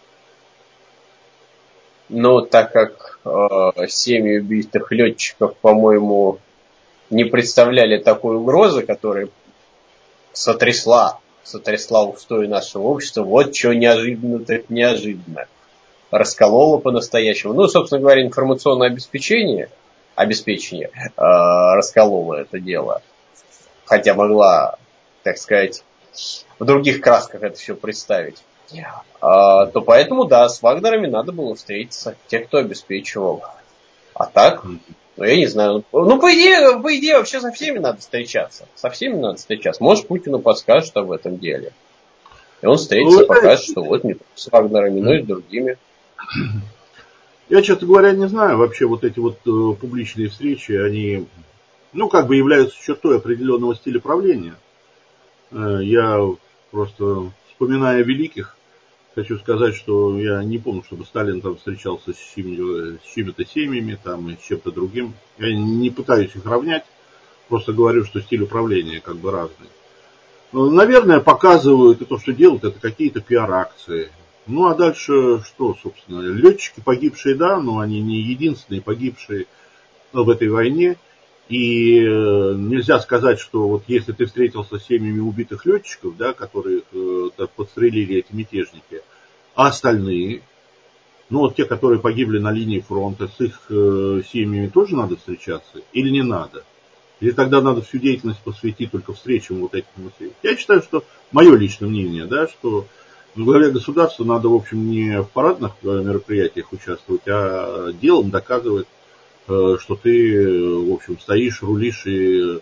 Ну, так как э, семьи убитых летчиков, по-моему, не представляли такой угрозы, которая сотрясла, сотрясла устои нашего общества, вот что неожиданно, так неожиданно. Раскололо по-настоящему. Ну, собственно говоря, информационное обеспечение, обеспечение э, раскололо это дело. Хотя могла, так сказать, в других красках это все представить. А, то поэтому, да, с Вагнерами надо было встретиться, те, кто обеспечивал. А так, ну, я не знаю. Ну, по идее, по идее, вообще со всеми надо встречаться. Со всеми надо встречаться. Может, Путину подскажут об этом деле. И он встретится, ну, покажет, что вот не только с Вагнерами, но и с другими. Я, честно говоря, не знаю. Вообще вот эти вот э, публичные встречи, они, ну, как бы являются чертой определенного стиля правления. Э, я просто, вспоминая великих, хочу сказать, что я не помню, чтобы Сталин там встречался с, семью, с чьими-то семьями там, и с чем-то другим. Я не пытаюсь их равнять, просто говорю, что стиль управления как бы разный. Но, наверное, показывают, и то, что делают, это какие-то пиар-акции. Ну, а дальше что, собственно? Летчики погибшие, да, но они не единственные погибшие в этой войне. И э, нельзя сказать, что вот если ты встретился с семьями убитых летчиков, да, которых э, подстрелили эти мятежники, а остальные, ну вот те, которые погибли на линии фронта, с их э, семьями тоже надо встречаться или не надо? Или тогда надо всю деятельность посвятить только встречам вот этих мыслей? Я считаю, что мое личное мнение, да, что в главе государства надо, в общем, не в парадных мероприятиях участвовать, а делом доказывать, что ты, в общем, стоишь, рулишь, и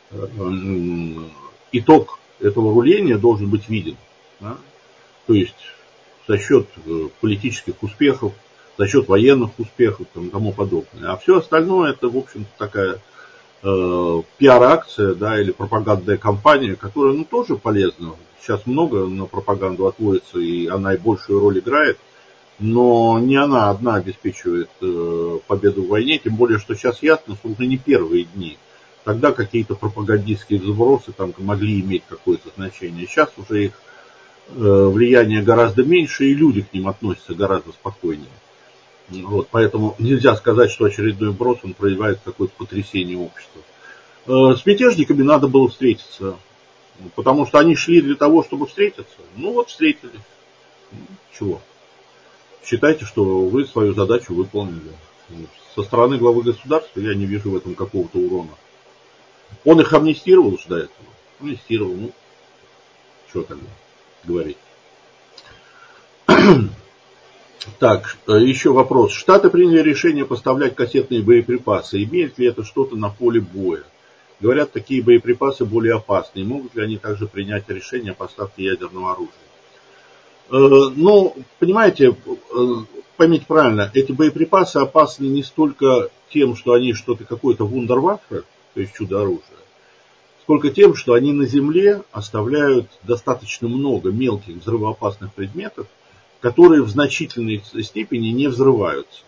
итог этого руления должен быть виден. Да? То есть за счет политических успехов, за счет военных успехов и тому подобное. А все остальное это, в общем, такая э, пиар-акция, да, или пропагандная кампания, которая, ну, тоже полезна сейчас много на пропаганду отводится, и она и большую роль играет, но не она одна обеспечивает э, победу в войне, тем более, что сейчас ясно, что уже не первые дни. Тогда какие-то пропагандистские забросы там могли иметь какое-то значение. Сейчас уже их э, влияние гораздо меньше, и люди к ним относятся гораздо спокойнее. Вот, поэтому нельзя сказать, что очередной брос он проявляет какое-то потрясение общества. Э, с мятежниками надо было встретиться, потому что они шли для того, чтобы встретиться. Ну вот встретились. Чего? Считайте, что вы свою задачу выполнили. Со стороны главы государства я не вижу в этом какого-то урона. Он их амнистировал уж до этого. Амнистировал, ну, что тогда говорить. Так, еще вопрос. Штаты приняли решение поставлять кассетные боеприпасы. Имеет ли это что-то на поле боя? Говорят, такие боеприпасы более опасны. Могут ли они также принять решение о поставке ядерного оружия? Э, ну, понимаете, э, поймите правильно, эти боеприпасы опасны не столько тем, что они что-то какое-то вундерваффе, то есть чудо-оружие, сколько тем, что они на земле оставляют достаточно много мелких взрывоопасных предметов, которые в значительной степени не взрываются.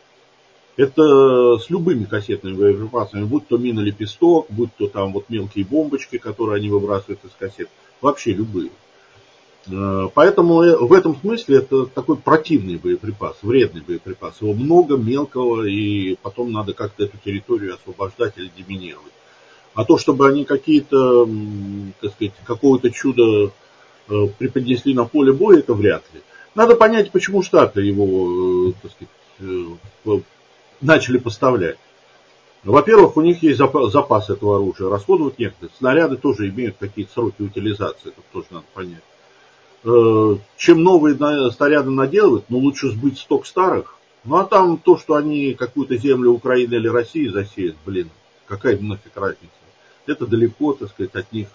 Это с любыми кассетными боеприпасами, будь то мина-лепесток, будь то там вот мелкие бомбочки, которые они выбрасывают из кассет, вообще любые. Поэтому в этом смысле это такой противный боеприпас, вредный боеприпас. Его много мелкого, и потом надо как-то эту территорию освобождать или деминировать. А то, чтобы они какие-то, так сказать, какого-то чуда преподнесли на поле боя, это вряд ли. Надо понять, почему Штаты его, так сказать, начали поставлять. Во-первых, у них есть запас, запас этого оружия, расходуют некоторые. Снаряды тоже имеют какие-то сроки утилизации, это тоже надо понять. Чем новые снаряды наделывают, ну лучше сбыть сток старых. Ну а там то, что они какую-то землю Украины или России засеют, блин, какая нафиг разница. Это далеко, так сказать, от них,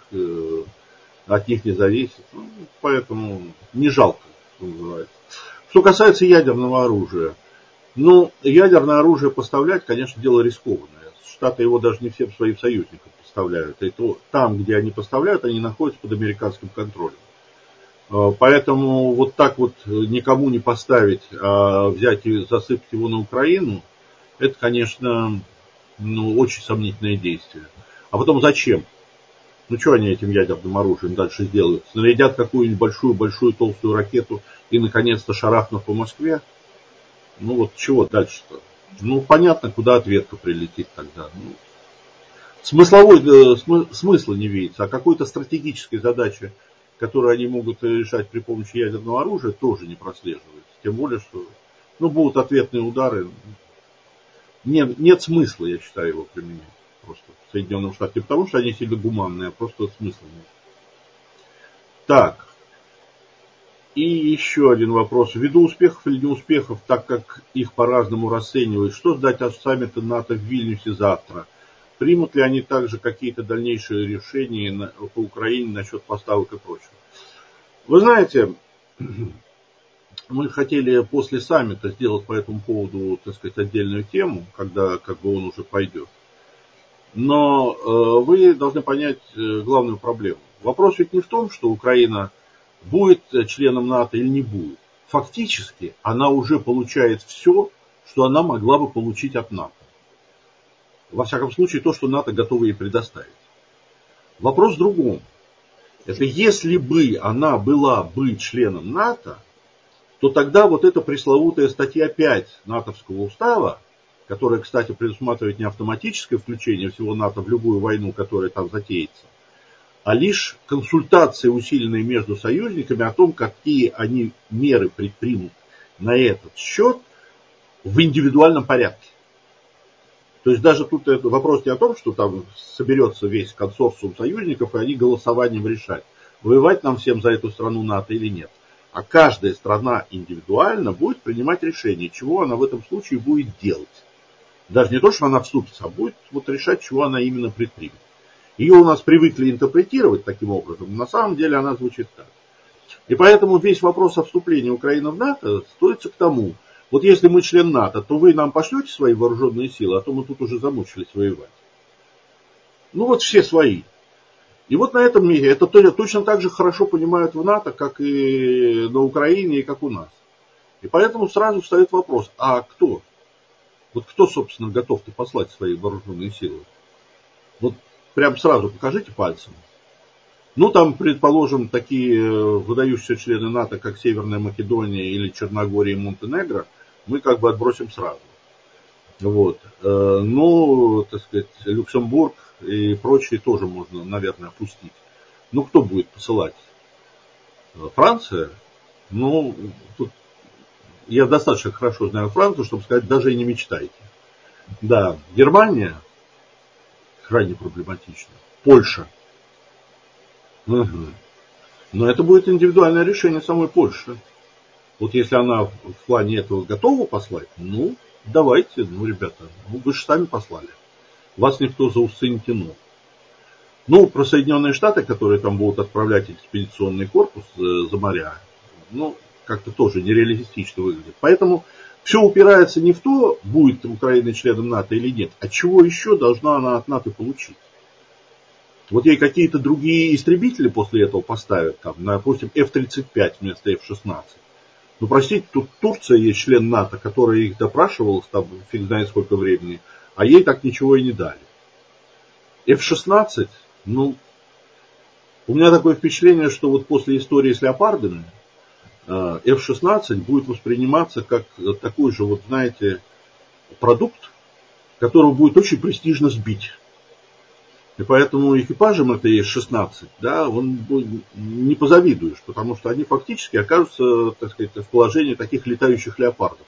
от них не зависит. Ну, поэтому не жалко, что называется. Что касается ядерного оружия. Ну, ядерное оружие поставлять, конечно, дело рискованное. Штаты его даже не всем своим союзникам поставляют. И то, там, где они поставляют, они находятся под американским контролем. Поэтому вот так вот никому не поставить, а взять и засыпать его на Украину, это, конечно, ну, очень сомнительное действие. А потом зачем? Ну, что они этим ядерным оружием дальше сделают? Снарядят какую-нибудь большую-большую толстую ракету и, наконец-то, шарахнут по Москве? Ну, вот чего дальше-то? Ну, понятно, куда ответка прилетит тогда. Ну, смысловой, э, смы, смысла не видится, а какой-то стратегической задачи, которые они могут решать при помощи ядерного оружия, тоже не прослеживается. Тем более, что ну, будут ответные удары. Нет, нет смысла, я считаю, его применять просто в Соединенных Штатах. Не потому, что они сильно гуманные, а просто смысла нет. Так. И еще один вопрос. Ввиду успехов или неуспехов, так как их по-разному расценивают, что ждать от саммита НАТО в Вильнюсе завтра? Примут ли они также какие-то дальнейшие решения по Украине насчет поставок и прочего? Вы знаете, мы хотели после саммита сделать по этому поводу, так сказать, отдельную тему, когда как бы он уже пойдет. Но э, вы должны понять э, главную проблему. Вопрос ведь не в том, что Украина будет членом НАТО или не будет. Фактически она уже получает все, что она могла бы получить от НАТО. Во всяком случае, то, что НАТО готово ей предоставить. Вопрос в другом. Это если бы она была бы членом НАТО, то тогда вот эта пресловутая статья пять натовского устава, которая, кстати, предусматривает не автоматическое включение всего НАТО в любую войну, которая там затеется, а лишь консультации, усиленные между союзниками о том, какие они меры предпримут на этот счет в индивидуальном порядке. То есть даже тут вопрос не о том, что там соберется весь консорциум союзников, и они голосованием решать, воевать нам всем за эту страну НАТО или нет. А каждая страна индивидуально будет принимать решение, чего она в этом случае будет делать. Даже не то, что она вступится, а будет вот решать, чего она именно предпримет. Ее у нас привыкли интерпретировать таким образом, но на самом деле она звучит так. И поэтому весь вопрос о вступлении Украины в НАТО строится к тому, вот если мы член НАТО, то вы нам пошлете свои вооруженные силы, а то мы тут уже замучились воевать. Ну вот все свои. И вот на этом мире это точно так же хорошо понимают в НАТО, как и на Украине, и как у нас. И поэтому сразу встает вопрос, а кто? Вот кто, собственно, готов-то послать свои вооруженные силы? Вот прям сразу покажите пальцем. Ну, там, предположим, такие выдающиеся члены НАТО, как Северная Македония или Черногория и Монтенегро, мы как бы отбросим сразу. Вот. Ну, так сказать, Люксембург и прочие тоже можно, наверное, опустить. Ну, кто будет посылать? Франция? Ну, тут я достаточно хорошо знаю Францию, чтобы сказать, даже и не мечтайте. Да, Германия крайне проблематична. Польша. Угу. Но это будет индивидуальное решение самой Польши. Вот если она в плане этого готова послать, ну, давайте, ну, ребята, ну, вы же сами послали. Вас никто за усы не тянул. Ну, про Соединенные Штаты, которые там будут отправлять экспедиционный корпус за моря, ну, как-то тоже нереалистично выглядит. Поэтому все упирается не в то, будет Украина членом НАТО или нет, а чего еще должна она от НАТО получить. Вот ей какие-то другие истребители после этого поставят, там, допустим, эф тридцать пять вместо эф шестнадцать. Ну, простите, тут Турция есть член НАТО, который их допрашивал, там, фиг знает сколько времени, а ей так ничего и не дали. эф шестнадцать, ну, у меня такое впечатление, что вот после истории с леопардами эф шестнадцать будет восприниматься как такой же, вот знаете, продукт, которого будет очень престижно сбить. И поэтому экипажам этой эф шестнадцать, да, он не позавидуешь, потому что они фактически окажутся, так сказать, в положении таких летающих леопардов.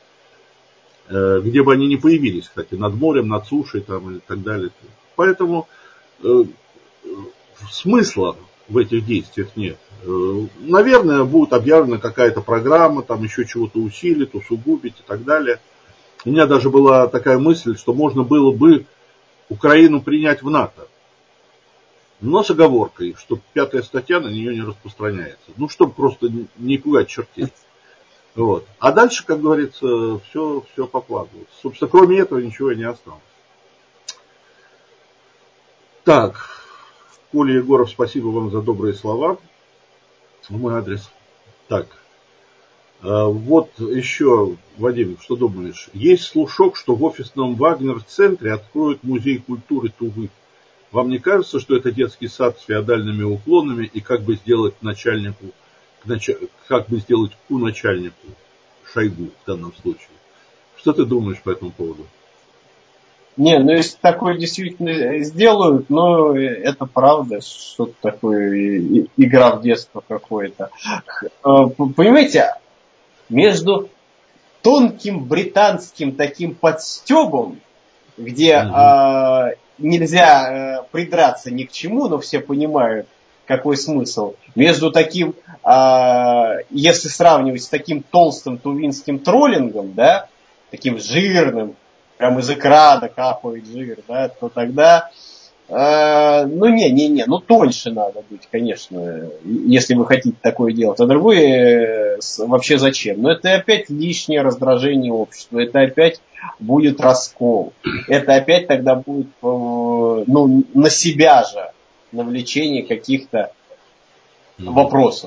Где бы они ни появились, кстати, над морем, над сушей там, и так далее. Поэтому э, смысла в этих действиях нет. Э, наверное, будет объявлена какая-то программа, там еще чего-то усилит, усугубить и так далее. У меня даже была такая мысль, что можно было бы Украину принять в НАТО. Но с оговоркой, что пятая статья на нее не распространяется. Ну, чтобы просто не пугать чертей. Вот. А дальше, как говорится, все, все по плану. Собственно, кроме этого ничего и не осталось. Так, Коля Егоров, спасибо вам за добрые слова в мой адрес. Так, вот еще, Вадим, что думаешь? Есть слушок, что в офисном Вагнер-центре откроют музей культуры Тувы. Вам не кажется, что это детский сад с феодальными уклонами и как бы сделать начальнику, как бы сделать ку начальнику, Шойгу в данном случае? Что ты думаешь по этому поводу? Не, ну если такое действительно сделают, но это правда, что-то такое, игра в детство какое-то. Понимаете, между тонким британским таким подстебом, где угу. э, нельзя э, придраться ни к чему, но все понимают, какой смысл. Между таким, э, если сравнивать с таким толстым тувинским троллингом, да, таким жирным, прям из экрана капает жир, да, то тогда, э, ну не, не, не, ну тоньше надо быть, конечно, если вы хотите такое делать. А другое э, вообще зачем? Но это опять лишнее раздражение общества, это опять будет раскол, это опять тогда будет, э, ну, на себя же навлечение каких-то mm-hmm. вопросов.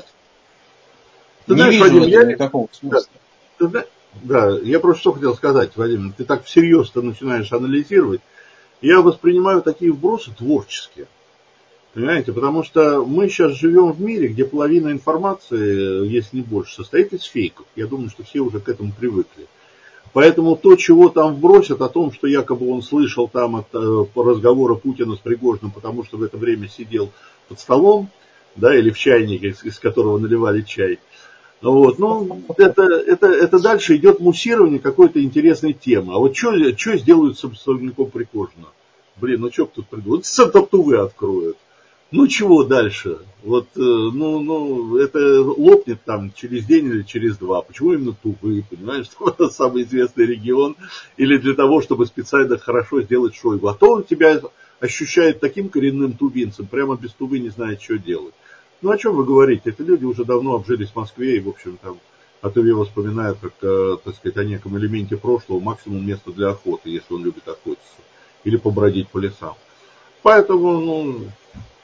Ты не знаешь, вижу Вадим, этого я... никакого смысла. Да, да, да, я просто что хотел сказать, Вадим, ты так всерьез-то начинаешь анализировать. Я воспринимаю такие вбросы творческие. Понимаете, потому что мы сейчас живем в мире, где половина информации, если не больше, состоит из фейков. Я думаю, что все уже к этому привыкли. Поэтому то, чего там вбросят, о том, что якобы он слышал там от э, разговора Путина с Пригожиным, потому что в это время сидел под столом, да, или в чайнике, из, из которого наливали чай. Вот, ну, это, это, это дальше идет муссирование какой-то интересной темы. А вот что сделают с особняком Пригожина? Блин, ну что тут придумают? Центр Тувы откроют. Ну чего дальше? Вот, ну, ну, это лопнет там через день или через два. Почему именно Тувы, понимаешь? Это самый известный регион. Или для того, чтобы специально хорошо сделать Шойгу. А то он тебя ощущает таким коренным тувинцем, прямо без Тувы не знает, что делать. Ну о чем вы говорите? Эти люди уже давно обжились в Москве и, в общем, там о Туве воспоминают как, так сказать, о неком элементе прошлого, максимум место для охоты, если он любит охотиться. Или побродить по лесам. Поэтому, ну...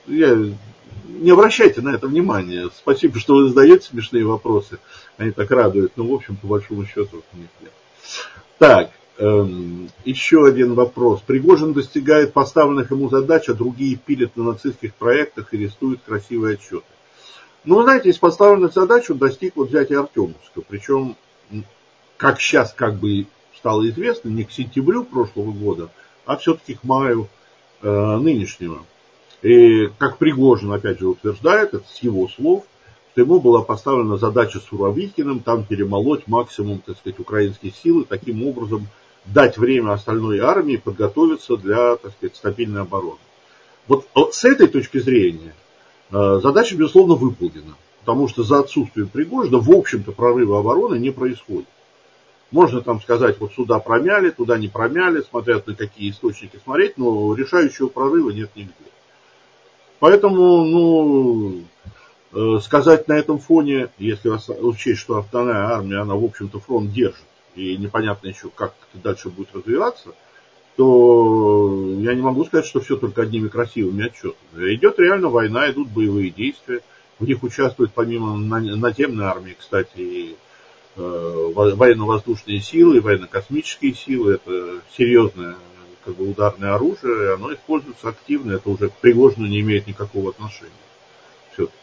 я, не обращайте на это внимания. Спасибо, что вы задаете смешные вопросы. Они так радуют. Но, в общем, по большому счету, нет. Так, эм, еще один вопрос. Пригожин достигает поставленных ему задач, а другие пилят на нацистских проектах и рисуют красивые отчеты. Ну, вы знаете, из поставленных задач он достиг вот взятия Артемовска. Причем, как сейчас как бы стало известно, не к сентябрю прошлого года, а все-таки к маю э, нынешнего. И как Пригожин, опять же, утверждает, это с его слов, что ему была поставлена задача с Суровикиным там перемолоть максимум, так сказать, украинские силы, таким образом дать время остальной армии подготовиться для, так сказать, стабильной обороны. Вот с этой точки зрения задача, безусловно, выполнена, потому что за отсутствием Пригожина, в общем-то, прорыва обороны не происходит. Можно там сказать, вот сюда промяли, туда не промяли, смотря на какие источники смотреть, но решающего прорыва нет нигде. Поэтому, ну, сказать на этом фоне, если учесть, что автономная армия, она, в общем-то, фронт держит, и непонятно еще, как это дальше будет развиваться, то я не могу сказать, что все только одними красивыми отчетами. Идет реально война, идут боевые действия. В них участвуют помимо наземной армии, кстати, и военно-воздушные силы, и военно-космические силы. Это серьезное как бы, ударное оружие, и оно используется активно. Это уже к Пригожину не имеет никакого отношения. Все-таки.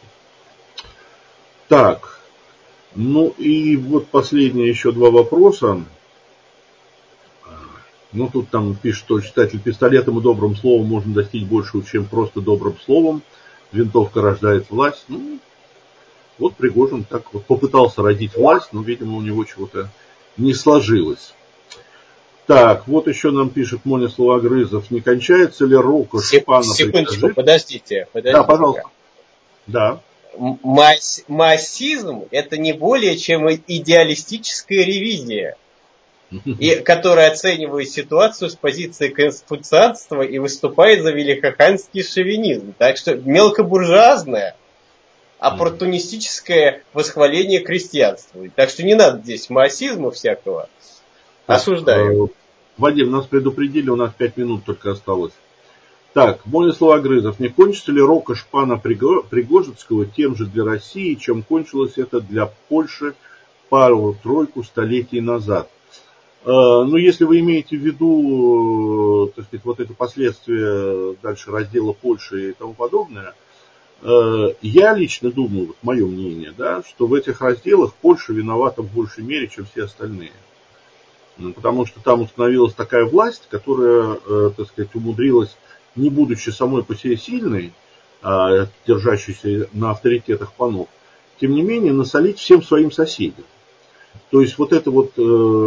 Так. Ну и вот последние еще два вопроса. Ну, тут там пишет, что читатель, пистолетом и добрым словом можно достичь большего, чем просто добрым словом. Винтовка рождает власть. Ну, вот Пригожин так вот попытался родить власть, но, видимо, у него чего-то не сложилось. Так, вот еще нам пишет Моня Словогрызов. Не кончается ли рока Шпана? Секундочку, подождите, подождите. Да, пожалуйста. Да. Масс, массизм – это не более чем идеалистическая ревизия, и, которая оценивает ситуацию с позиции конфуцианства и выступает за великоханский шовинизм. Так что мелкобуржуазное, оппортунистическое восхваление крестьянства. Так что не надо здесь массизма всякого. Осуждаю. Вадим, нас предупредили, у нас пять минут только осталось. Так, Моня Словогрызов. Не кончится ли рока Шпана Пригожинского тем же для России, чем кончилось это для Польши пару-тройку столетий назад? Ну, если вы имеете в виду, так сказать, вот это последствия дальше раздела Польши и тому подобное, я лично думаю, вот мое мнение, да, что в этих разделах Польша виновата в большей мере, чем все остальные. Потому что там установилась такая власть, которая, так сказать, умудрилась, не будучи самой по себе сильной, держащейся на авторитетах панов, тем не менее насолить всем своим соседям. То есть вот это вот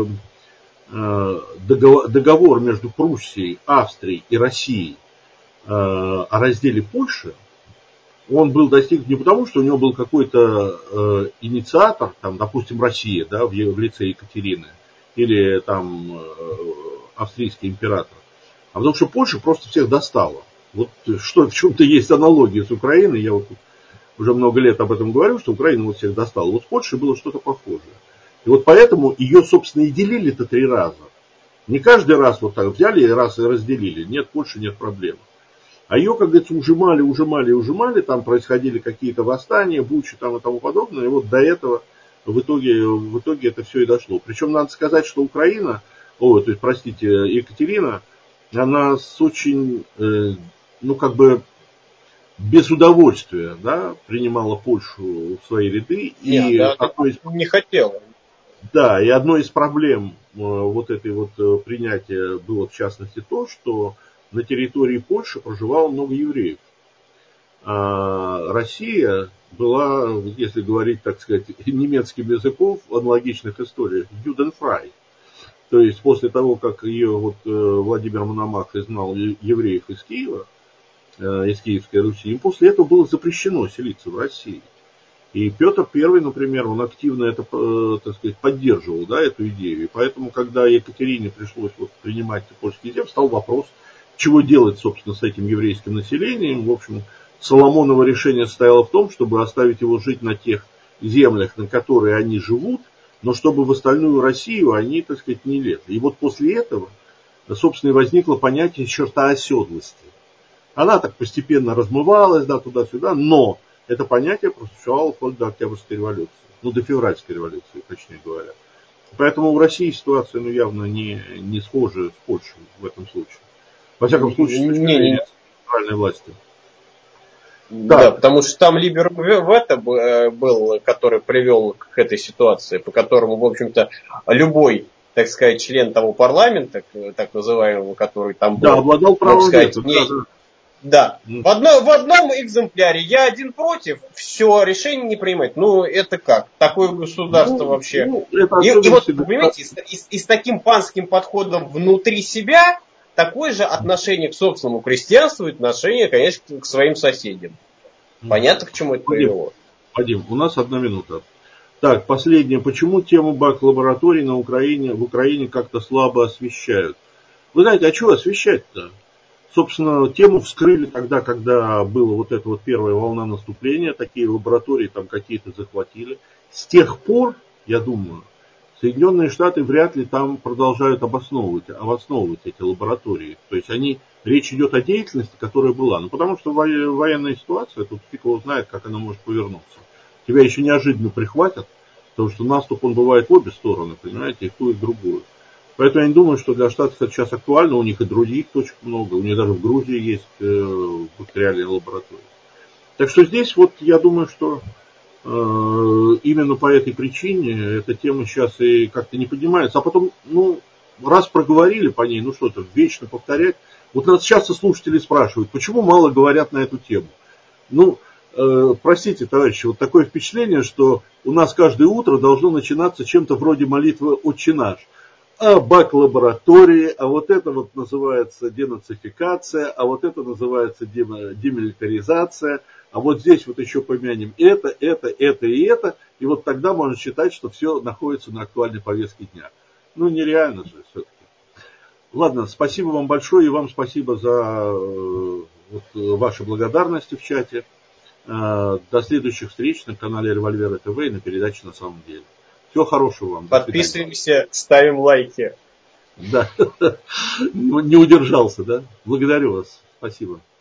договор между Пруссией, Австрией и Россией о разделе Польши, он был достигнут не потому, что у него был какой-то инициатор, там, допустим, Россия, да, в лице Екатерины, или там австрийский император, а потому что Польша просто всех достала. Вот что в чем-то есть аналогия с Украиной, я вот уже много лет об этом говорю, что Украина вот всех достала. Вот с Польшей было что-то похожее. И вот поэтому ее, собственно, и делили-то три раза. Не каждый раз вот так взяли и раз и разделили. Нет Польши, нет проблем. А ее, как говорится, ужимали, ужимали, ужимали. Там происходили какие-то восстания, бучи там и тому подобное. И вот до этого в итоге, в итоге это все и дошло. Причем надо сказать, что Украина, о, то есть, простите, Екатерина, она с очень, э, ну, как бы, без удовольствия, да, принимала Польшу в свои ряды. Нет, и да, из... не хотела. Да, и одной из проблем э, вот этой вот э, принятия было, в частности, то, что на территории Польши проживало много евреев. А Россия была, если говорить, так сказать, немецким языком в аналогичных историях, Юденфрай. То есть после того, как ее вот Владимир Мономах изгнал евреев из Киева, из Киевской Руси, им после этого было запрещено селиться в России. И Петр Первый, например, он активно это, так сказать, поддерживал, да, эту идею. И поэтому, когда Екатерине пришлось вот принимать польские земли, стал вопрос, чего делать, собственно, с этим еврейским населением. В общем, Соломоново решение состояло в том, чтобы оставить его жить на тех землях, на которые они живут, но чтобы в остальную Россию они, так сказать, не лезли. И вот после этого, собственно, и возникло понятие черта оседлости. Она так постепенно размывалась, да, туда-сюда, но это понятие просуществовало вплоть до Октябрьской революции. Ну, до Февральской революции, точнее говоря. Поэтому у России ситуация, ну, явно не, не схожа с Польшей в этом случае. Во всяком случае, с точки Не, не, зрения центральной власти. да, Так. потому что там Либер Вето был, который привел к этой ситуации, по которому, в общем-то, любой, так сказать, член того парламента, так называемого, который там был, да, обладал правом мог сказать, вето. не, Да, да. Да. В, одно, в одном экземпляре я один против, все, решение не принимать. Ну, это как? Такое государство Ну, вообще. ну, это И, и вот, особенности. понимаете, и с, и, и с таким панским подходом внутри себя, такое же отношение к собственному крестьянству и отношение, конечно, к своим соседям. Понятно, к чему это привело? Вадим, у нас одна минута. Так, последнее. Почему тему бак-лабораторий на Украине, в Украине как-то слабо освещают? Вы знаете, а чего освещать-то? Собственно, тему вскрыли тогда, когда была вот эта вот первая волна наступления, такие лаборатории там какие-то захватили. С тех пор, я думаю, Соединенные Штаты вряд ли там продолжают обосновывать, обосновывать эти лаборатории. То есть они, речь идет о деятельности, которая была. Ну, потому что военная ситуация, тут фиг его знает, как она может повернуться. Тебя еще неожиданно прихватят, потому что наступ, он бывает в обе стороны, понимаете, и в ту, и в другую. Поэтому я не думаю, что для Штатов это сейчас актуально, у них и других точек много, у них даже в Грузии есть э, бактериальные лаборатории. Так что здесь вот я думаю, что э, именно по этой причине эта тема сейчас и как-то не поднимается. А потом, ну, раз проговорили по ней, ну что-то, вечно повторять. Вот нас часто слушатели спрашивают, почему мало говорят на эту тему. Ну, э, простите, товарищи, вот такое впечатление, что у нас каждое утро должно начинаться чем-то вроде молитвы «Отче наш». А бак-лаборатории, а вот это вот называется денацификация, а вот это называется демилитаризация, а вот здесь вот еще помянем это, это, это и это, и вот тогда можно считать, что все находится на актуальной повестке дня. Ну, нереально же все-таки. Ладно, спасибо вам большое, и вам спасибо за вот, ваши благодарности в чате. До следующих встреч на канале Револьвера ТВ и на передаче «На самом деле». Всего хорошего вам. Подписываемся, ставим лайки. Да, не удержался, да? Благодарю вас. Спасибо.